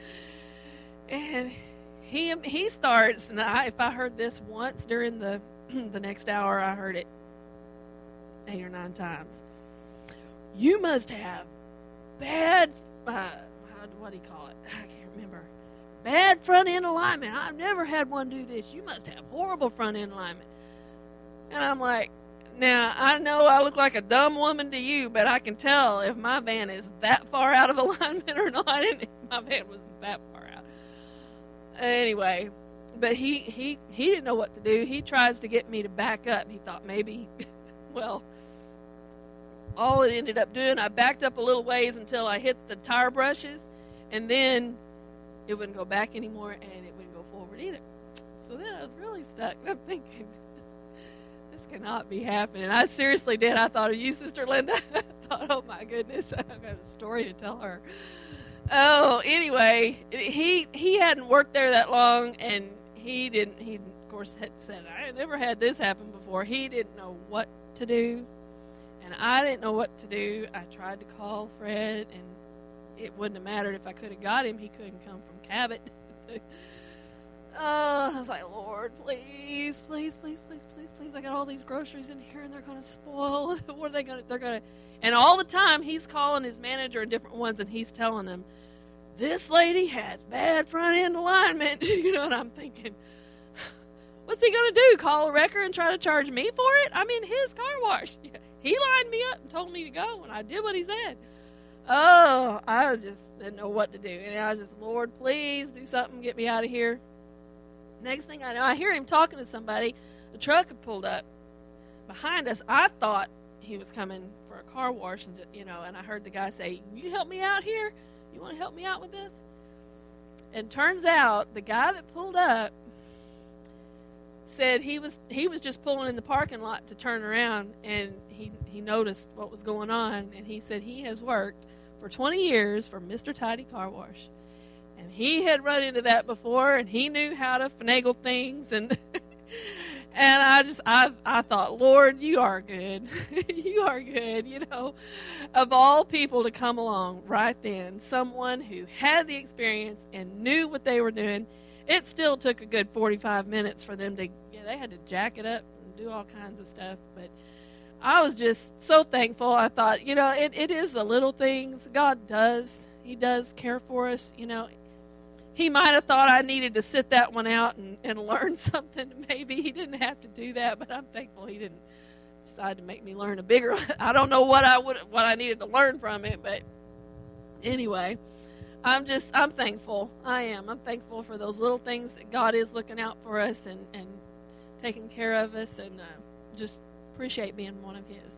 And he he starts, and I, if I heard this once during the the next hour, I heard it eight or nine times. You must have bad, uh, how, what do you call it? I can't remember. Bad front end alignment. I've never had one do this. You must have horrible front end alignment. And I'm like, now, I know I look like a dumb woman to you, but I can tell if my van is that far out of alignment or not. And my van wasn't that far out. Anyway, but he, he, he didn't know what to do. He tries to get me to back up. He thought maybe, well, all it ended up doing, I backed up a little ways until I hit the tire brushes, and then it wouldn't go back anymore, and it wouldn't go forward either. So then I was really stuck. I'm thinking, cannot be happening. I seriously did. I thought of you, Sister Linda. I thought, oh my goodness, I've got a story to tell her. Oh, anyway, he he hadn't worked there that long, and he didn't. He of course had said, I had never had this happen before. He didn't know what to do, and I didn't know what to do. I tried to call Fred, and it wouldn't have mattered if I could have got him. He couldn't come from Cabot. Oh, I was like, Lord, please, please, please, please, please, please. I got all these groceries in here, and they're going to spoil. What are they going to, they're going to, and all the time he's calling his manager and different ones, and he's telling them, this lady has bad front end alignment. You know, and I'm thinking, what's he going to do? Call a wrecker and try to charge me for it? I'm in his car wash. He lined me up and told me to go, and I did what he said. Oh, I just didn't know what to do. And I was just, Lord, please do something, get me out of here. Next thing I know, I hear him talking to somebody. The truck had pulled up behind us. I thought he was coming for a car wash, and you know, and I heard the guy say, "You help me out here? You want to help me out with this?" And turns out the guy that pulled up said he was he was just pulling in the parking lot to turn around, and he he noticed what was going on, and he said he has worked for twenty years for Mister Tidy Car Wash. And he had run into that before, and he knew how to finagle things. And and I just, I, I thought, Lord, you are good. You are good, you know. Of all people to come along right then, someone who had the experience and knew what they were doing. It still took a good forty-five minutes for them to, yeah, they had to jack it up and do all kinds of stuff. But I was just so thankful. I thought, you know, it, it is the little things. God does. He does care for us, you know. He might have thought I needed to sit that one out and, and learn something. Maybe he didn't have to do that, but I'm thankful he didn't decide to make me learn a bigger. I don't know what I would, what I needed to learn from it, but anyway, I'm just, I'm thankful. I am. I'm thankful for those little things that God is looking out for us and, and taking care of us, and uh, just appreciate being one of His.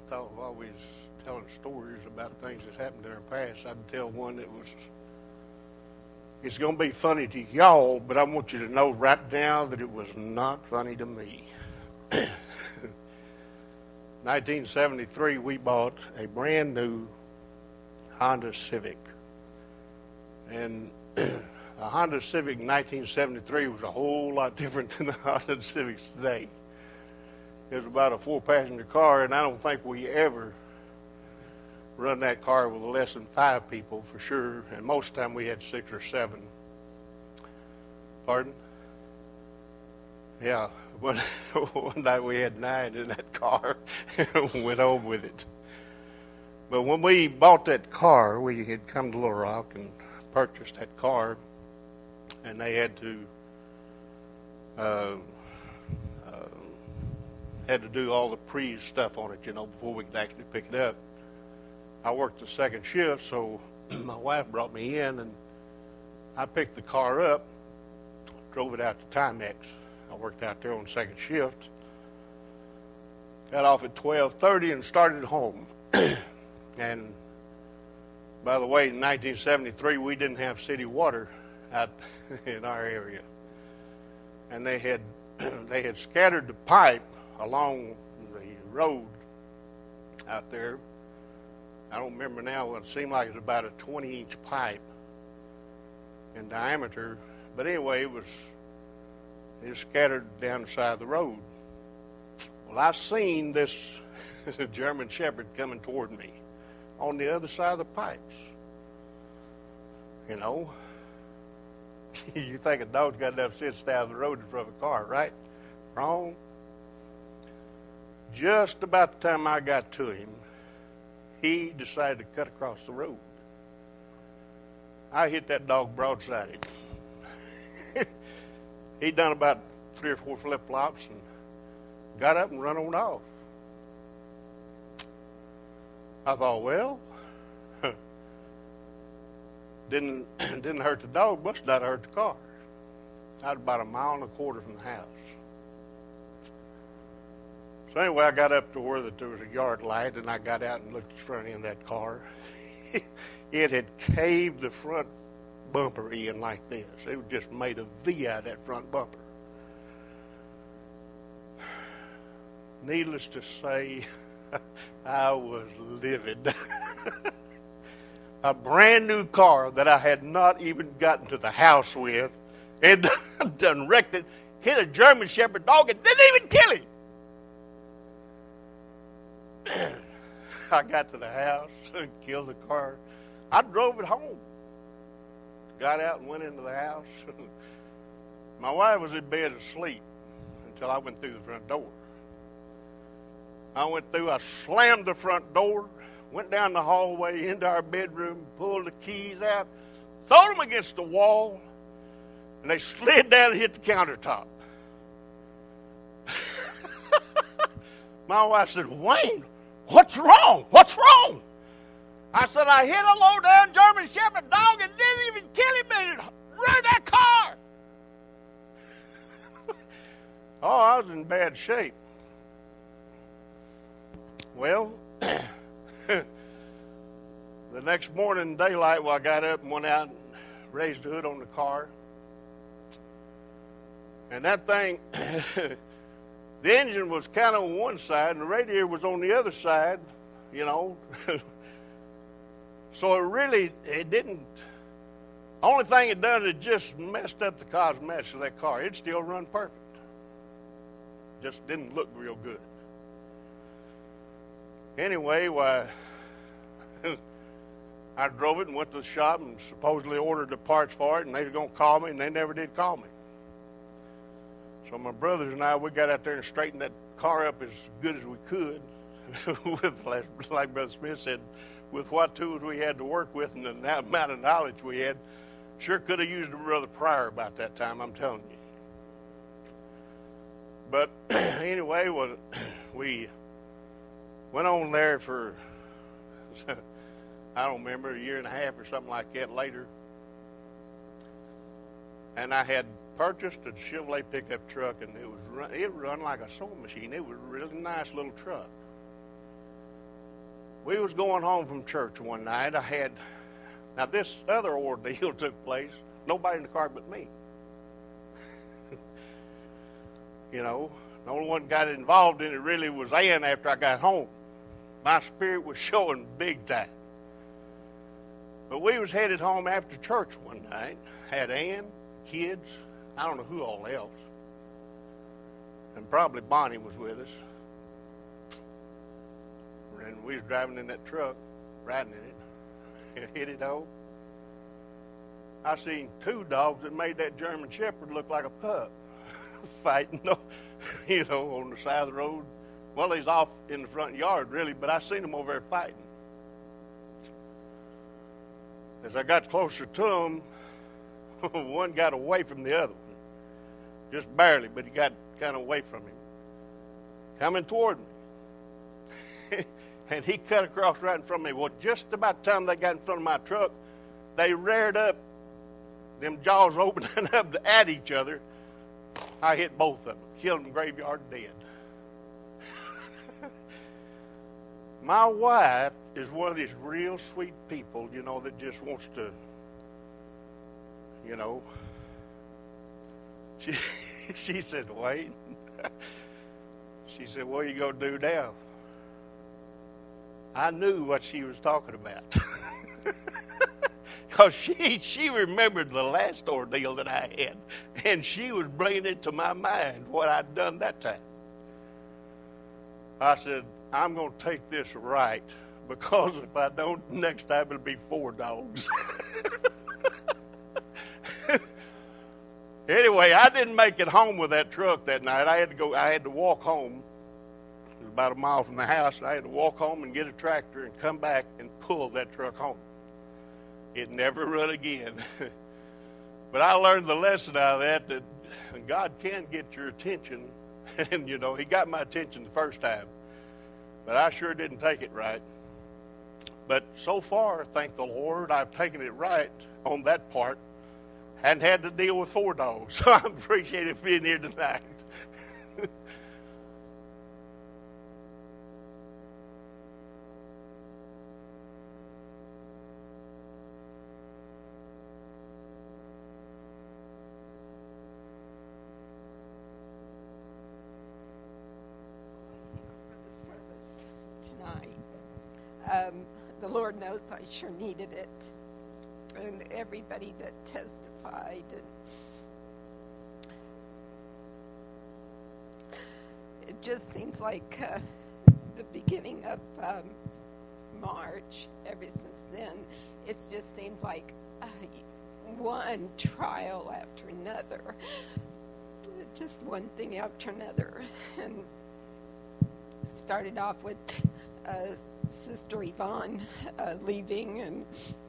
thought while we was telling stories about things that happened in our past, I'd tell one that was, it's going to be funny to y'all, but I want you to know right now that it was not funny to me. nineteen seventy-three, we bought a brand new Honda Civic. And a Honda Civic in nineteen seventy-three was a whole lot different than the Honda Civics today. It was about a four-passenger car, and I don't think we ever run that car with less than five people for sure, and most of the time we had six or seven. Pardon? Yeah, one, one night we had nine in that car and went home with it. But when we bought that car, we had come to Little Rock and purchased that car, and they had to uh, uh, had to do all the pre stuff on it, you know, before we could actually pick it up. I worked the second shift, so my wife brought me in, and I picked the car up, drove it out to Timex. I worked out there on second shift. Got off at twelve thirty and started home. And by the way, in nineteen seventy-three, we didn't have city water out in our area, and they had they had scattered the pipe along the road out there. I don't remember now. It seemed like it was about a twenty-inch pipe in diameter, but anyway, it was it was scattered down the side of the road. Well, I seen this German Shepherd coming toward me on the other side of the pipes. You know, you think a dog's got enough sense to stay out of the road in front of a car, right? Wrong. Just about the time I got to him, he decided to cut across the road. I hit that dog broadside. He done about three or four flip-flops and got up and run on off. I thought, well, didn't didn't hurt the dog, must not hurt the car. I was about a mile and a quarter from the house. So anyway, I got up to where that there was a yard light, and I got out and looked at the front end of that car. It had caved the front bumper in like this. It just made a V out of that front bumper. Needless to say, I was livid. A brand new car that I had not even gotten to the house with, and done wrecked it, hit a German Shepherd dog and didn't even kill him. I got to the house and killed the car. I drove it home. Got out and went into the house. My wife was in bed asleep until I went through the front door. I went through, I slammed the front door, went down the hallway into our bedroom, pulled the keys out, threw them against the wall, and they slid down and hit the countertop. My wife said, Wayne, what's wrong? What's wrong? I said, I hit a low-down German Shepherd dog and didn't even kill him and ruined that car. Oh, I was in bad shape. Well, the next morning, daylight, well, I got up and went out and raised the hood on the car. And that thing, the engine was kind of on one side and the radiator was on the other side, you know. So it really, it didn't, only thing it done is just messed up the cosmetics of that car. It still run perfect. Just didn't look real good. Anyway, why, I drove it and went to the shop and supposedly ordered the parts for it, and they were going to call me, and they never did call me. So my brothers and I, we got out there and straightened that car up as good as we could. With, like, like Brother Smith said, with what tools we had to work with and the amount of knowledge we had, sure could have used a Brother Pryor about that time, I'm telling you. But anyway, well, we went on there for, I don't remember, a year and a half or something like that later. And I had purchased a Chevrolet pickup truck, and it was run, it run like a sewing machine. It was a really nice little truck. we was going home from church one night. I had, now this other ordeal took place. Nobody in the car but me. You know, the only one that got involved in it really was Ann after I got home. My spirit was showing big time. But we was headed home after church one night. Had Ann, kids, I don't know who all else. And probably Bonnie was with us. And we was driving in that truck, riding in it, and hit it home. I seen two dogs that made that German Shepherd look like a pup, fighting, you know, on the side of the road. Well, he's off in the front yard, really, but I seen them over there fighting. As I got closer to them, one got away from the other one, just barely, but he got kind of away from him, coming toward me. And he cut across right in front of me. Well, just about the time they got in front of my truck, they reared up, them jaws opening up at each other. I hit both of them, killed them graveyard dead. My wife is one of these real sweet people, you know, that just wants to, you know. She she said, wait. She said, what are you going to do now? I knew what she was talking about. Because she, she remembered the last ordeal that I had. And she was bringing it to my mind, what I'd done that time. I said, I'm going to take this right. Because if I don't, next time it'll be four dogs. Anyway, I didn't make it home with that truck that night. I had to go, I had to walk home. It was about a mile from the house. And I had to walk home and get a tractor and come back and pull that truck home. It never run again. But I learned the lesson out of that, that God can get your attention. And, you know, he got my attention the first time. But I sure didn't take it right. But so far, thank the Lord, I've taken it right on that part. Hadn't had to deal with four dogs. So I appreciate it being here tonight. Um, the Lord knows I sure needed it, and everybody that testified. And it just seems like uh, the beginning of um, March. Ever since then, it's just seemed like uh, one trial after another, just one thing after another, and started off with Uh, Sister Yvonne uh, leaving, and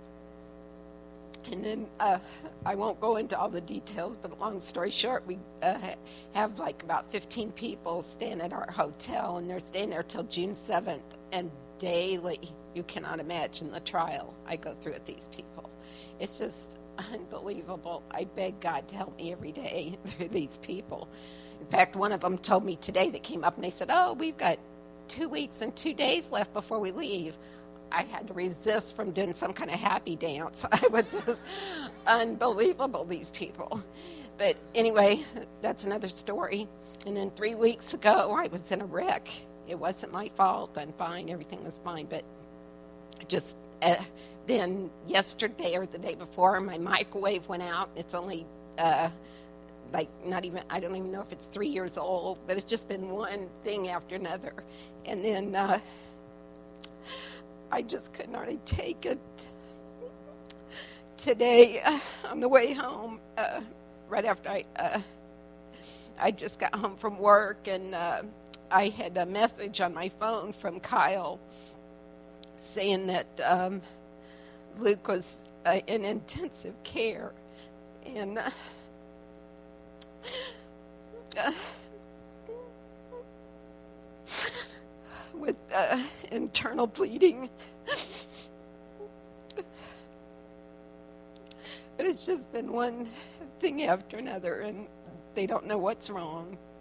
and then uh, I won't go into all the details, but long story short, we uh, have like about fifteen people staying at our hotel, and they're staying there till June seventh, and daily, you cannot imagine the trial I go through with these people. It's just unbelievable. I beg God to help me every day through these people. In fact, one of them told me today, they came up and they said, oh, we've got two weeks and two days left before we leave. I had to resist from doing some kind of happy dance. I was just unbelievable, these people. But anyway, that's another story. And then three weeks ago, I was in a wreck. It wasn't my fault. I'm fine. Everything was fine. But just uh, then yesterday or the day before, my microwave went out. It's only uh, like not even, I don't even know if it's three years old, but it's just been one thing after another. And then uh, I just couldn't hardly take it. Today, uh, on the way home, uh, right after I, uh, I just got home from work, and uh, I had a message on my phone from Kyle saying that um, Luke was uh, in intensive care, and uh, uh, with uh, internal bleeding. But it's just been one thing after another, and they don't know what's wrong.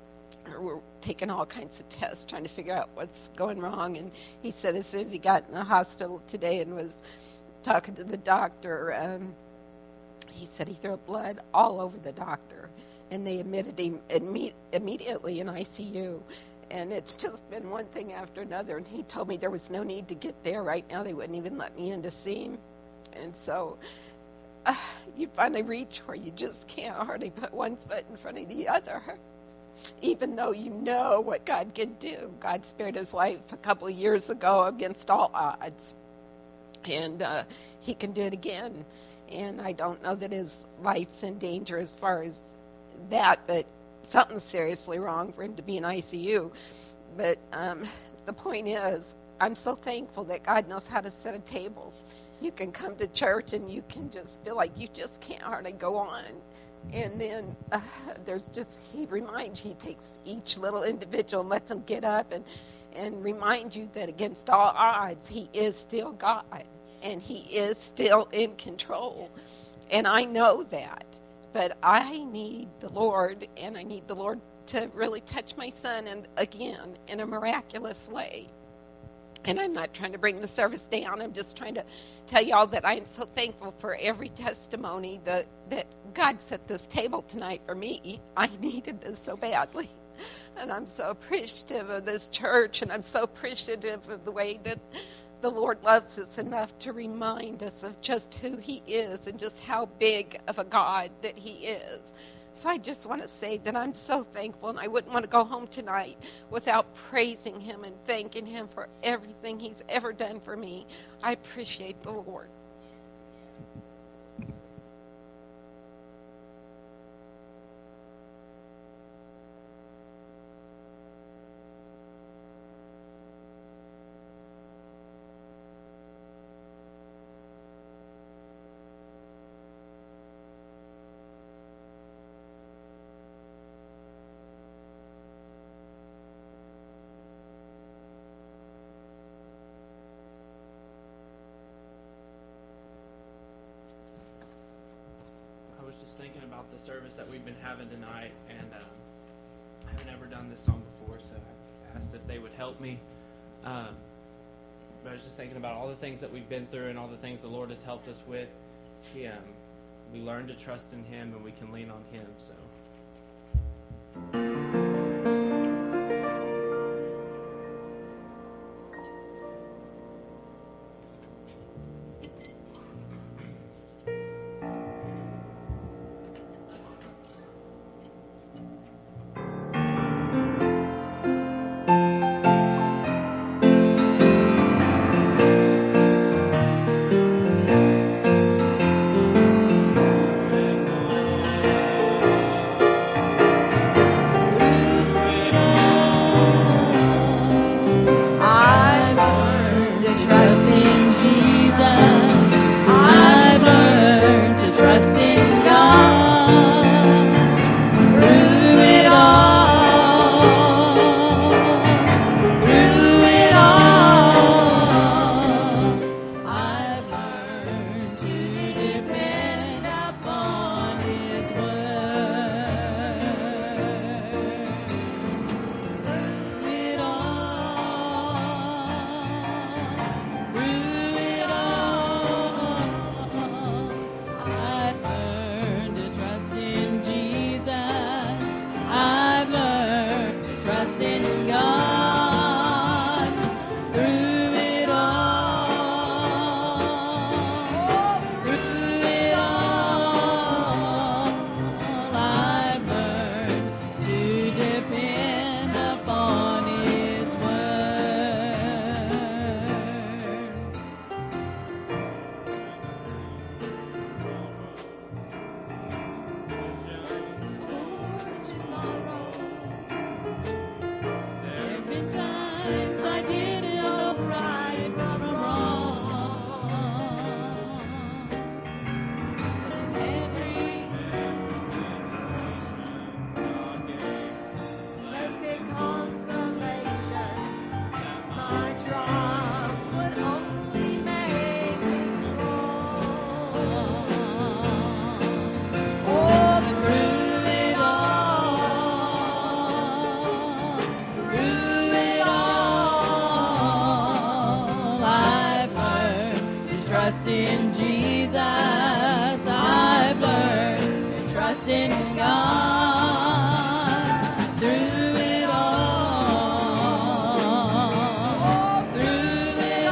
we're taking all kinds of tests, trying to figure out what's going wrong. And he said as soon as he got in the hospital today and was talking to the doctor, um, he said he threw up blood all over the doctor, and they admitted him imme- immediately in I C U. And it's just been one thing after another. And he told me there was no need to get there right now. They wouldn't even let me in to see him. And so uh, you finally reach where you just can't hardly put one foot in front of the other, even though you know what God can do. God spared his life a couple of years ago against all odds. And uh, he can do it again. And I don't know that his life's in danger as far as that, but something's seriously wrong for him to be in I C U. But um, the point is, I'm so thankful that God knows how to set a table. You can come to church and you can just feel like you just can't hardly go on. And then uh, there's just, he reminds you, he takes each little individual and lets them get up and, and remind you that against all odds, he is still God and he is still in control. And I know that. But I need the Lord, and I need the Lord to really touch my son, and again, in a miraculous way. And I'm not trying to bring the service down. I'm just trying to tell y'all that I am so thankful for every testimony that, that God set this table tonight for me. I needed this so badly. And I'm so appreciative of this church, and I'm so appreciative of the way that the Lord loves us enough to remind us of just who he is and just how big of a God that he is. So I just want to say that I'm so thankful, and I wouldn't want to go home tonight without praising him and thanking him for everything he's ever done for me. I appreciate the Lord. I was just thinking about the service that we've been having tonight, and um, I haven't ever done this song before, so I asked if they would help me. Um, but I was just thinking about all the things that we've been through and all the things the Lord has helped us with. He, um, we learn to trust in him, and we can lean on him. So. trust in Jesus. I've learned to trust in God through it all. Through it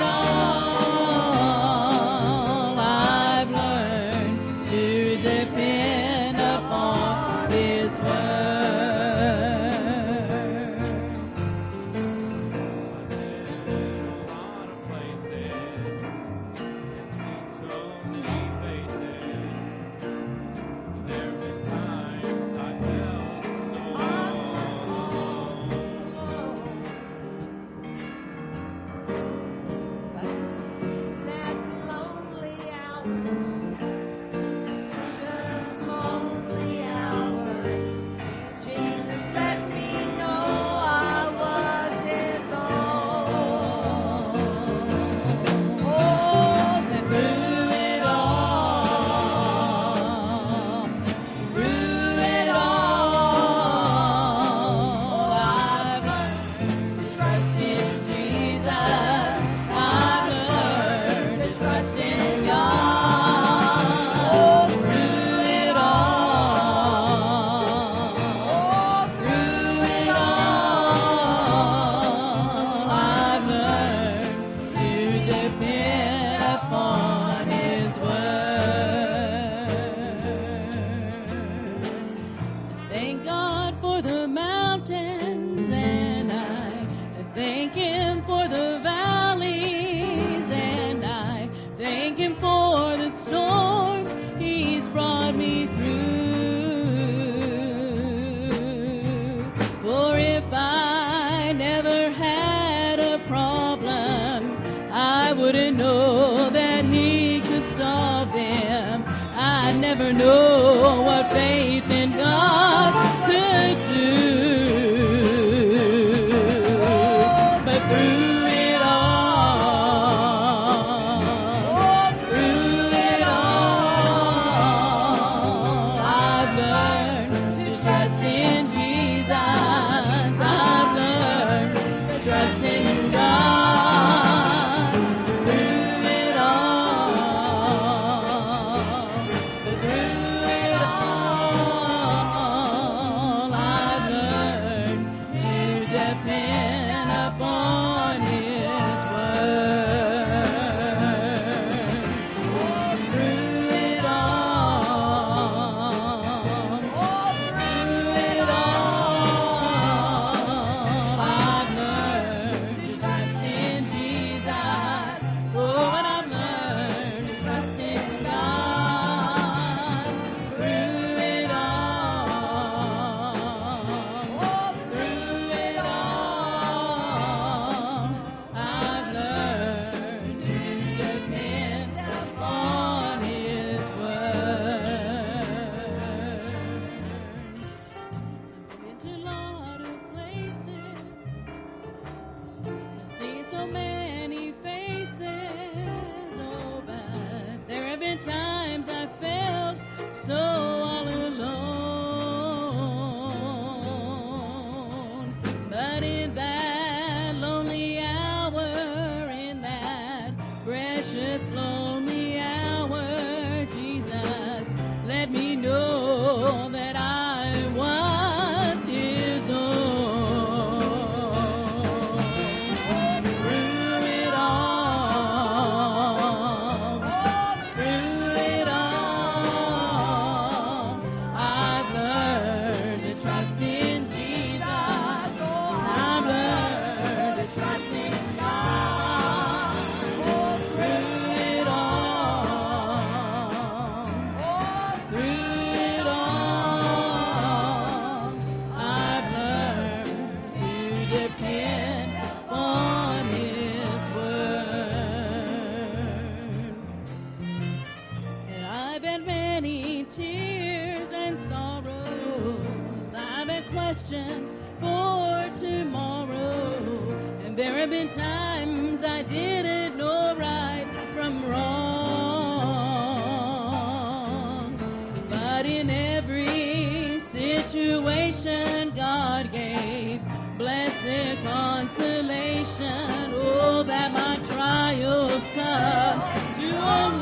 all, I've learned to depend upon His word. Never know what faith in God could do, but through it all, through it all, I've learned to trust in Jesus. I've learned to trust in God. Questions for tomorrow, and there have been times I didn't know right from wrong, but in every situation God gave blessed consolation. Oh, that my trials come to a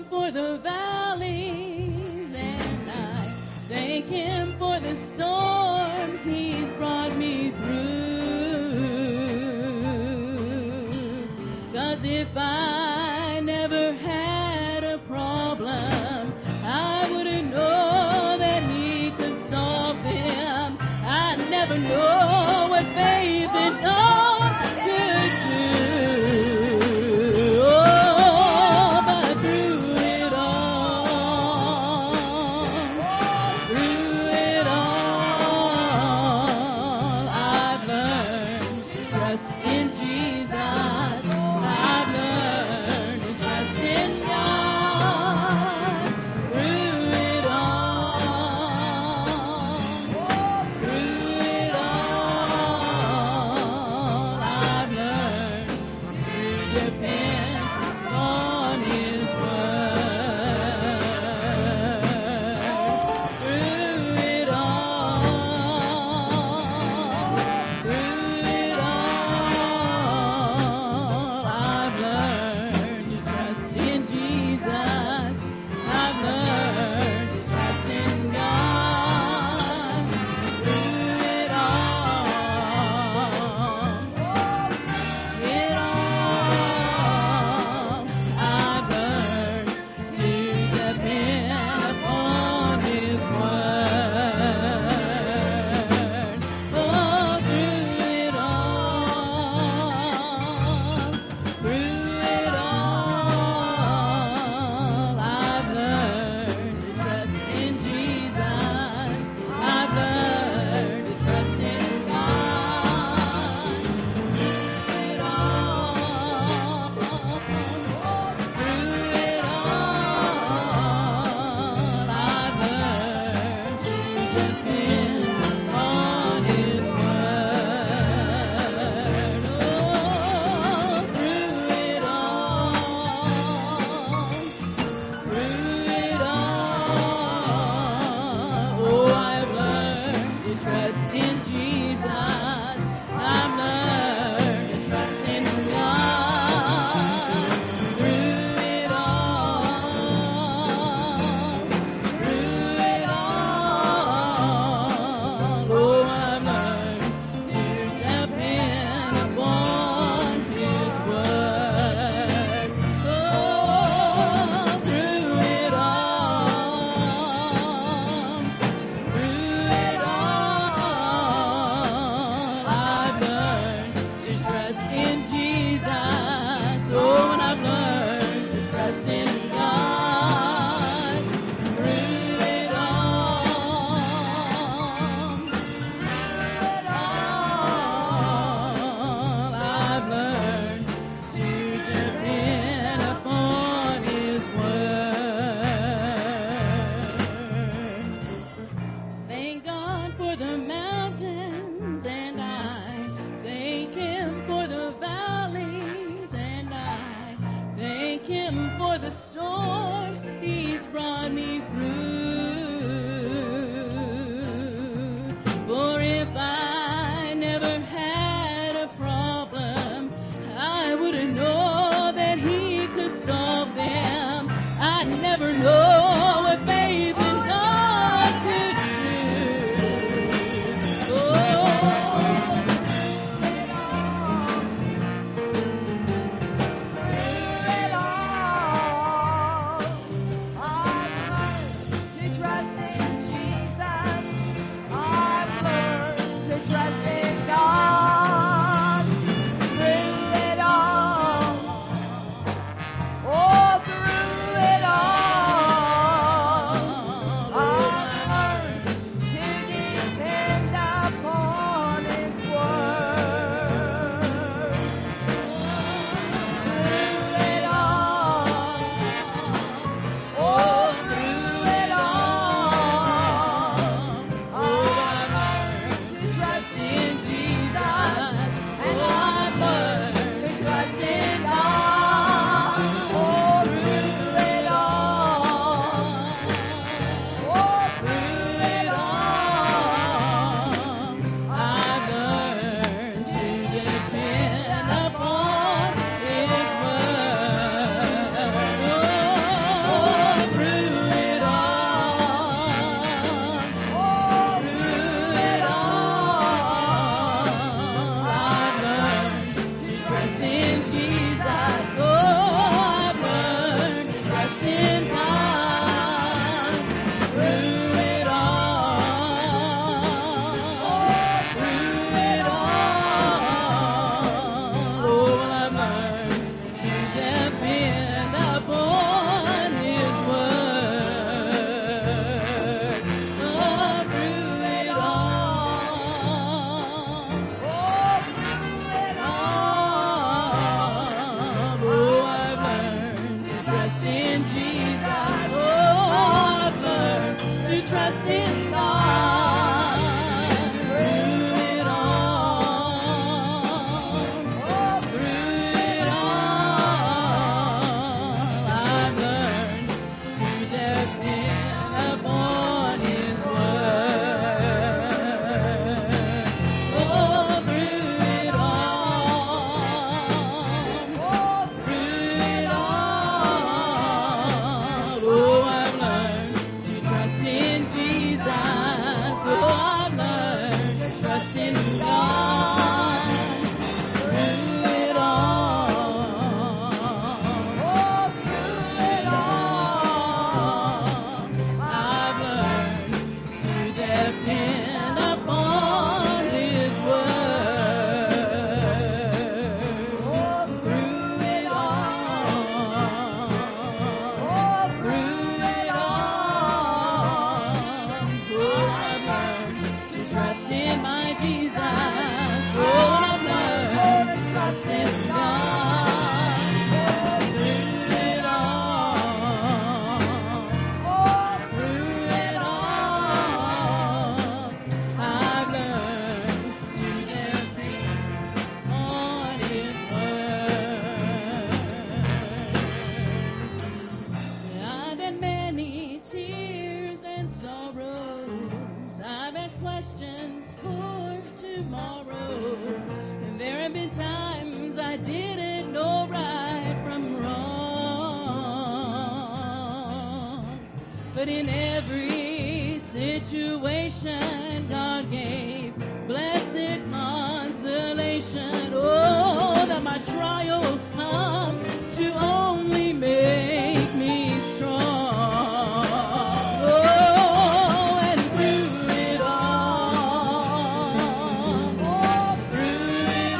Him for the valleys, and I thank Him for the storms He's brought me through. 'Cause if I never had a problem, I wouldn't know that He could solve them. I never know what faith in God could do. Oh, but through it all, through it all, I've learned to trust in Jesus. I've learned to trust in God. Through it all, through it all, I've learned to depend on His word. Through it all, through it all, I've learned to trust in Jesus. I've learned to trust in God. Through it all, it all, I've learned to depend upon His word. Oh, through it all, through it all, I've learned to trust in Jesus. I've learned to trust in God. Through it all, through it all, I've learned to depend on His word. Oh, through it all, through it all, oh, I've learned to trust in Jesus. I've learned to trust in God. Through it all, through it all, oh, I've learned to depend upon His word. Oh, through it all, through it all, I've learned to trust in Jesus. Oh, and I've learned to trust in God. Through it all, through it all, I've learned to depend upon His word. Thank God for the mountains, and I thank Him for the valleys, and I thank Him for the storms He's brought me through. For if I never had a problem, I wouldn't know that He could solve them. I'd never know what faith in God could do. Oh, But in every situation, God gave blessed consolation. Oh, that my trials come to only make me strong. Oh, and through it all, oh, through it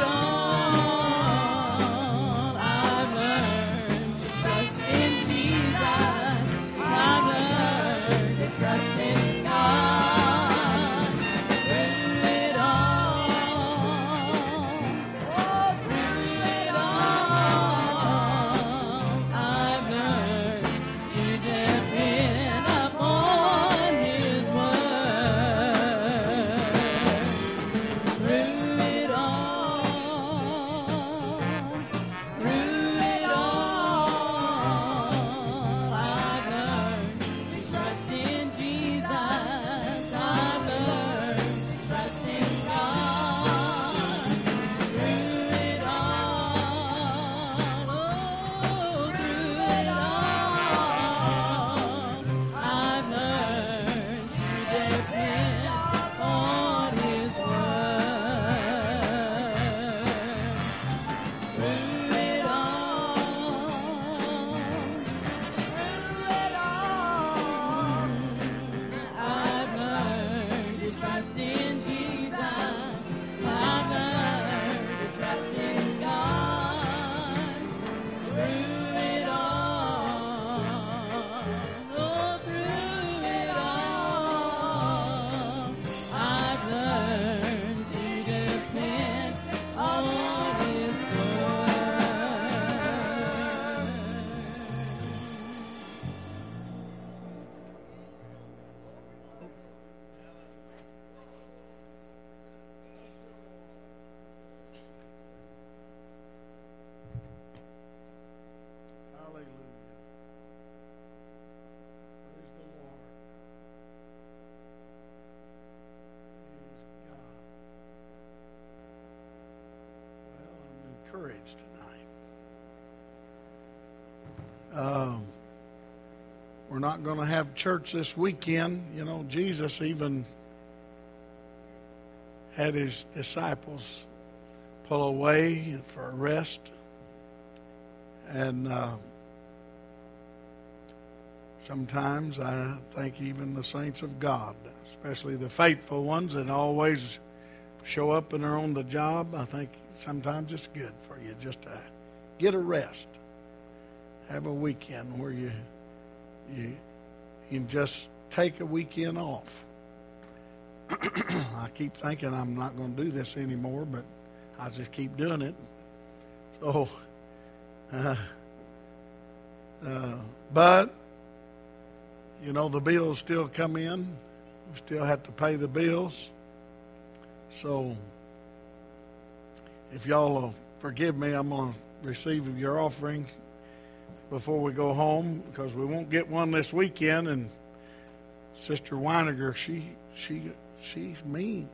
all, I've learned to trust in Jesus. I've learned to trust in God. Through it all, oh, through it all, I've learned to depend upon His word. Through it all, through it all, I've learned to trust in Jesus. I've learned to trust in God. Through it all, oh, through it all, I've learned to depend on His word. Through it all, through it all, I've learned to trust in Jesus. I've learned to trust in God. Through it all, oh, through it all, I've learned to depend on His word. Hallelujah. Praise the Lord. Praise God. Well, I'm encouraged tonight. Um, we're not going to have church this weekend. You know, Jesus even had His disciples pull away for a rest. And uh, sometimes I think even the saints of God, especially the faithful ones that always show up and are on the job, I think sometimes it's good for you just to get a rest. Have a weekend where you you, you can just take a weekend off. I keep thinking I'm not going to do this anymore, but I just keep doing it. So, uh, uh, but, you know, the bills still come in. We still have to pay the bills. So, if y'all will forgive me, I'm going to receive your offering before we go home, because we won't get one this weekend. And Sister Weiniger, she she she's mean.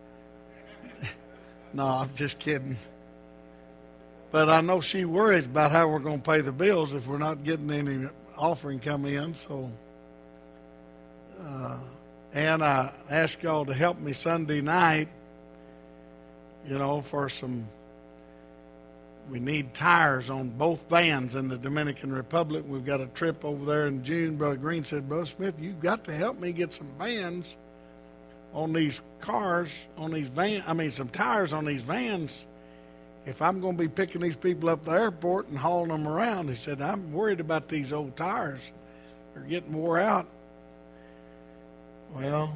No, I'm just kidding. But I know she worries about how we're going to pay the bills if we're not getting any offering come in. So, uh, and I ask y'all to help me Sunday night, you know, for some. We need tires on both vans in the Dominican Republic. We've got a trip over there in June. Brother Green said, Brother Smith, you've got to help me get some vans on these cars, on these vans. I mean, some tires on these vans. If I'm going to be picking these people up at the airport and hauling them around, he said, I'm worried about these old tires. They're getting wore out. Well,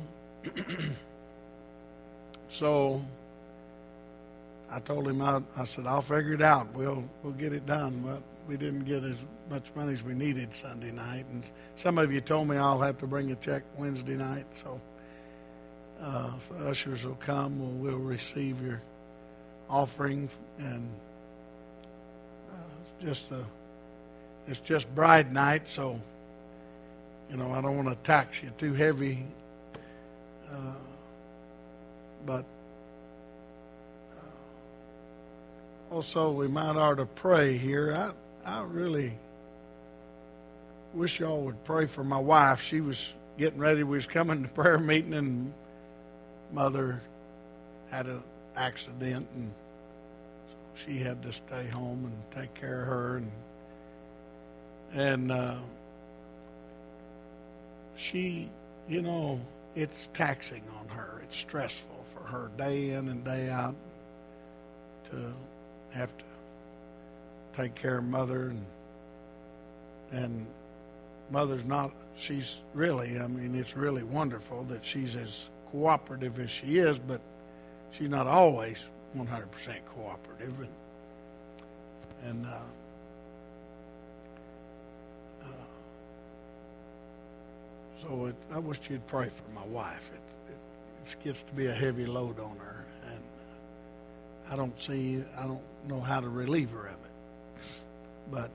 so I told him, I, I said, I'll figure it out. We'll we'll get it done. But we didn't get as much money as we needed Sunday night. And some of you told me I'll have to bring a check Wednesday night. So uh, if the ushers will come, we'll, we'll receive your offering. And uh, just a, it's just bride night, so, you know, I don't want to tax you too heavy. Uh, but Also, we might ought to pray here. I, I really, wish y'all would pray for my wife. She was getting ready. We was coming to prayer meeting, and mother had an accident, and she had to stay home and take care of her. And and uh, she, you know, it's taxing on her. It's stressful for her day in and day out to have to take care of mother, and and mother's not, she's really, I mean, it's really wonderful that she's as cooperative as she is, but she's not always one hundred percent cooperative. And, and uh, uh, so it, I wish you'd pray for my wife. It, it, it gets to be a heavy load on her, and I don't see, I don't know how to relieve her of it. But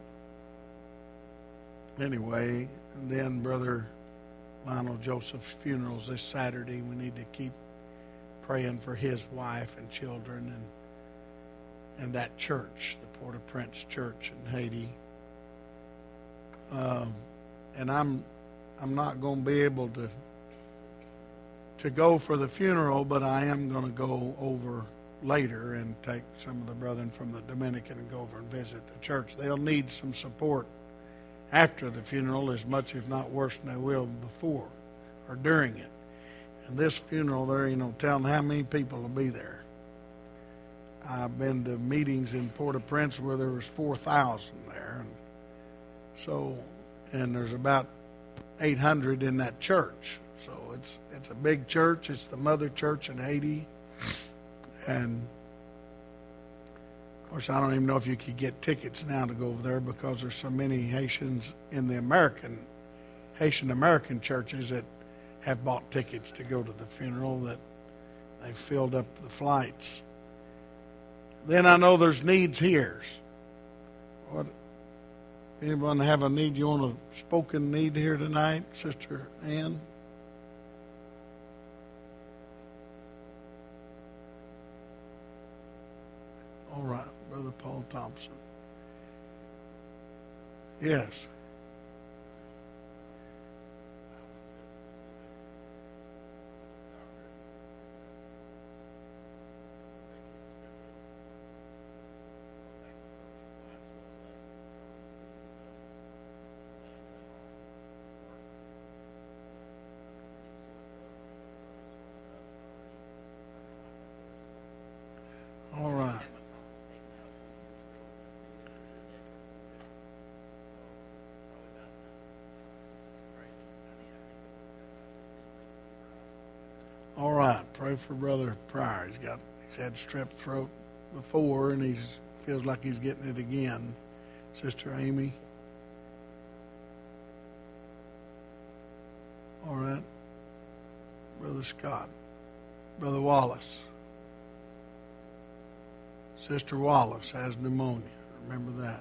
anyway, and then Brother Lionel Joseph's funeral's this Saturday. We need to keep praying for his wife and children, and and that church, the Port-au-Prince Church in Haiti. Um, and I'm I'm not going to be able to to go for the funeral, but I am going to go over later and take some of the brethren from the Dominican and go over and visit the church. They'll need some support after the funeral as much, if not worse, than they will before or during it. And this funeral, there ain't no telling how many people will be there. I've been to meetings in Port-au-Prince where there was four thousand there. And so, and there's about eight hundred in that church. So it's it's a big church. It's the mother church in Haiti. And, of course, I don't even know if you could get tickets now to go over there because there's so many Haitians in the American, Haitian-American churches that have bought tickets to go to the funeral that they filled up the flights. Then I know there's needs here. What? Anyone have a need? You want a spoken need here tonight, Sister Ann? All right, Brother Paul Thompson. Yes. All right. All right. Pray for Brother Pryor. He's got he's had strep throat before, and he feels like he's getting it again. Sister Amy. All right. Brother Scott. Brother Wallace. Sister Wallace has pneumonia. Remember that.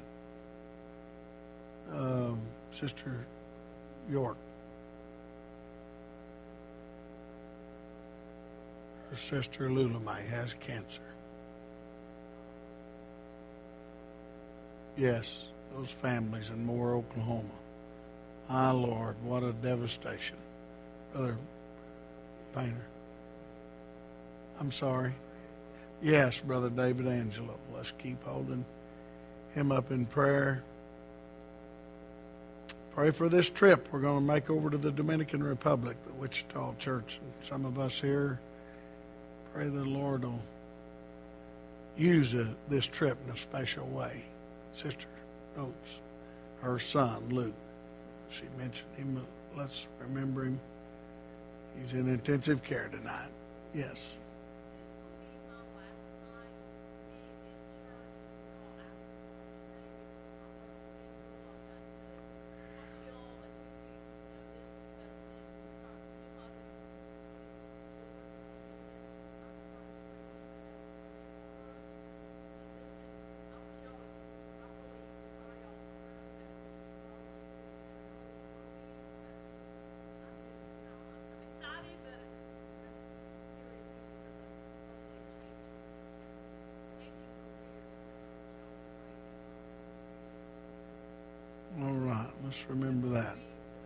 Um, Sister York. Her sister Lulamay has cancer. Yes, those families in Moore, Oklahoma. My Lord, what a devastation. Brother Painter. I'm sorry. Yes, Brother David Angelo. Let's keep holding him up in prayer. Pray for this trip we're going to make over to the Dominican Republic, the Wichita Church. And some of us here, pray the Lord will use a, this trip in a special way. Sister Oates, her son, Luke, she mentioned him. Let's remember him. He's in intensive care tonight. Yes. right. Let's remember that.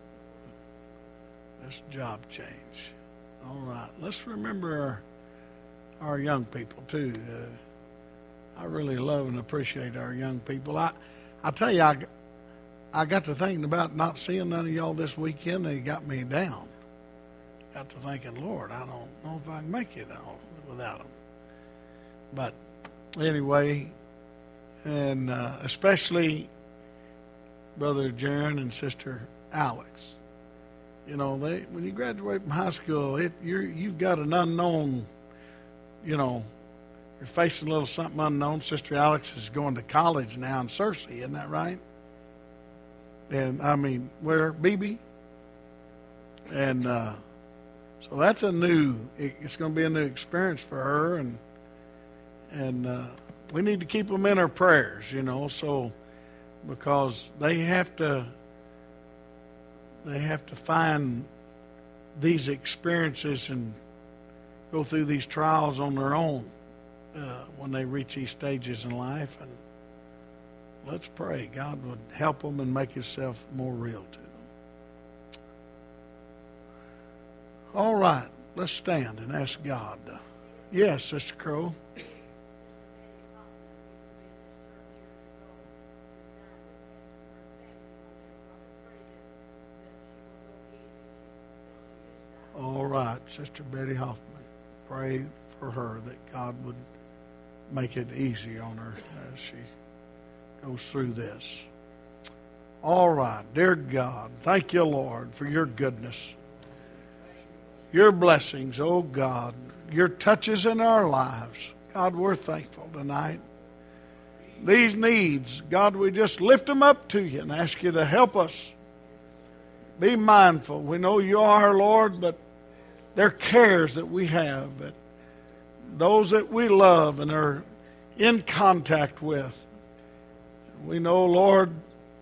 That's job change. All right. Let's remember our, our young people, too. Uh, I really love and appreciate our young people. I, I tell you, I, I got to thinking about not seeing none of y'all this weekend, and it got me down. Got to thinking, Lord, I don't know if I can make it without them. But anyway, and uh, especially Brother Jaron and Sister Alex. You know, they when you graduate from high school, it you're you've got an unknown. You know, you're facing a little something unknown. Sister Alex is going to college now in Searcy, isn't that right? And I mean, where B B? And uh, so that's a new. It, it's going to be a new experience for her, and and uh, we need to keep them in our prayers. You know, so because they have to. They have to find these experiences and go through these trials on their own uh, when they reach these stages in life. And let's pray God would help them and make Himself more real to them. All right, let's stand and ask God. Yes, Sister Crow. All right, Sister Betty Hoffman, pray for her that God would make it easy on her as she goes through this. All right, dear God, thank you, Lord, for your goodness, your blessings, oh God, your touches in our lives. God, we're thankful tonight. These needs, God, we just lift them up to you and ask you to help us. Be mindful. We know you are, Lord, but they're cares that we have, that those that we love and are in contact with. We know, Lord,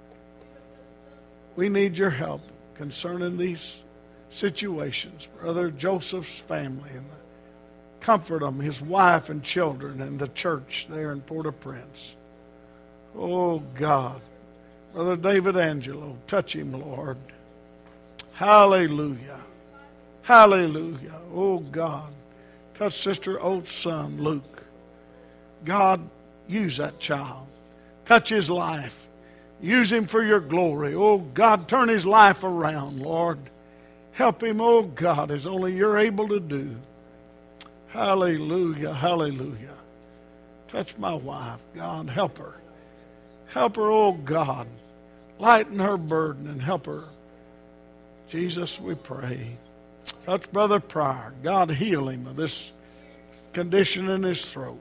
we need your help concerning these situations. Brother Joseph's family, and comfort him, his wife and children, and the church there in Port-au-Prince. Oh, God. Brother David Angelo, touch him, Lord. Hallelujah. Hallelujah. Oh, God. Touch Sister Oates' son, Luke. God, use that child. Touch his life. Use him for your glory. Oh, God, turn his life around, Lord. Help him, oh, God, as only you're able to do. Hallelujah. Hallelujah. Touch my wife. God, help her. Help her, oh, God. Lighten her burden and help her. Jesus, we pray. Touch Brother Pryor. God, heal him of this condition in his throat.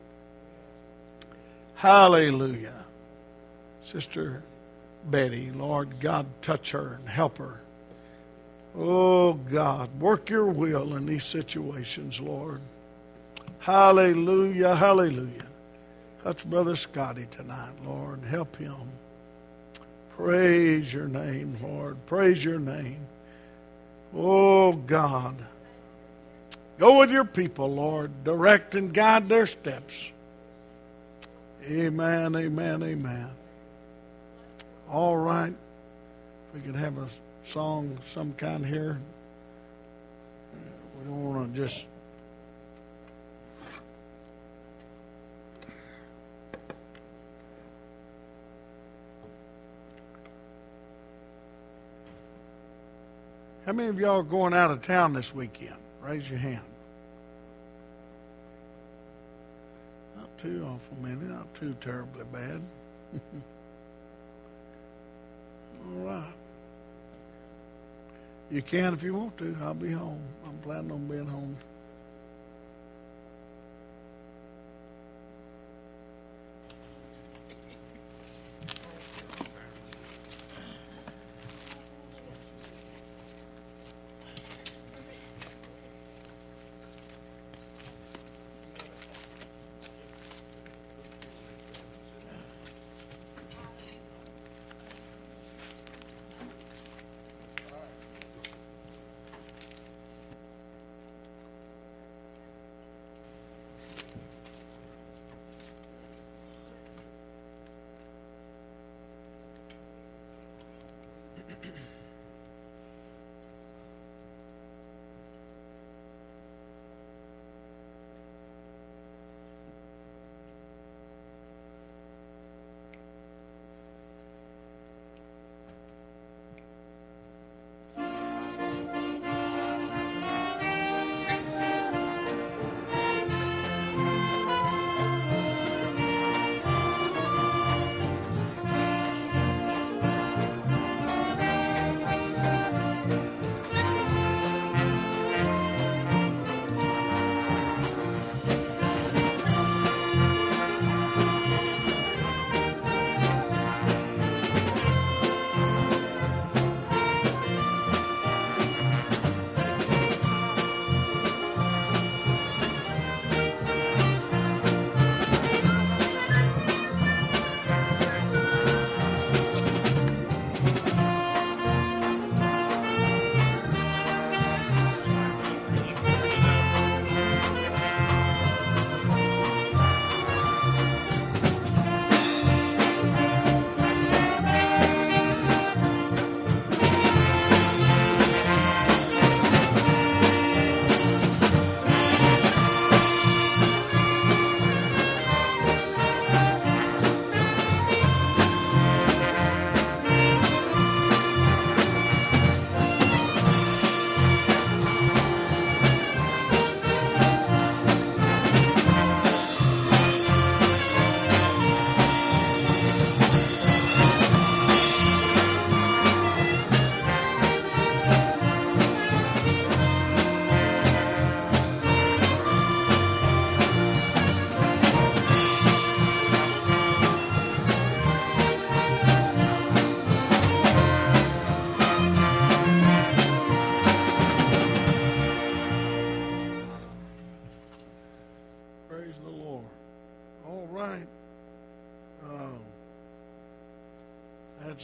Hallelujah. Sister Betty, Lord, God, touch her and help her. Oh, God, work your will in these situations, Lord. Hallelujah, hallelujah. Touch Brother Scotty tonight, Lord. Help him. Praise your name, Lord. Praise your name. Oh, God. Go with your people, Lord. Direct and guide their steps. Amen, amen, amen. All right. We could have a song of some kind here. We don't want to just... How many of y'all are going out of town this weekend? Raise your hand. Not too awful many, not too terribly bad. All right. You can if you want to. I'll be home. I'm planning on being home.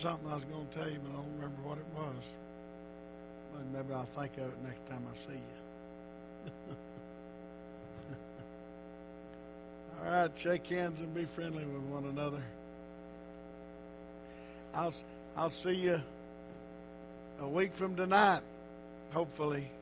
something I was going to tell you, but I don't remember what it was. Well, maybe I'll think of it next time I see you. All right, shake hands and be friendly with one another. I'll I'll see you a week from tonight, hopefully.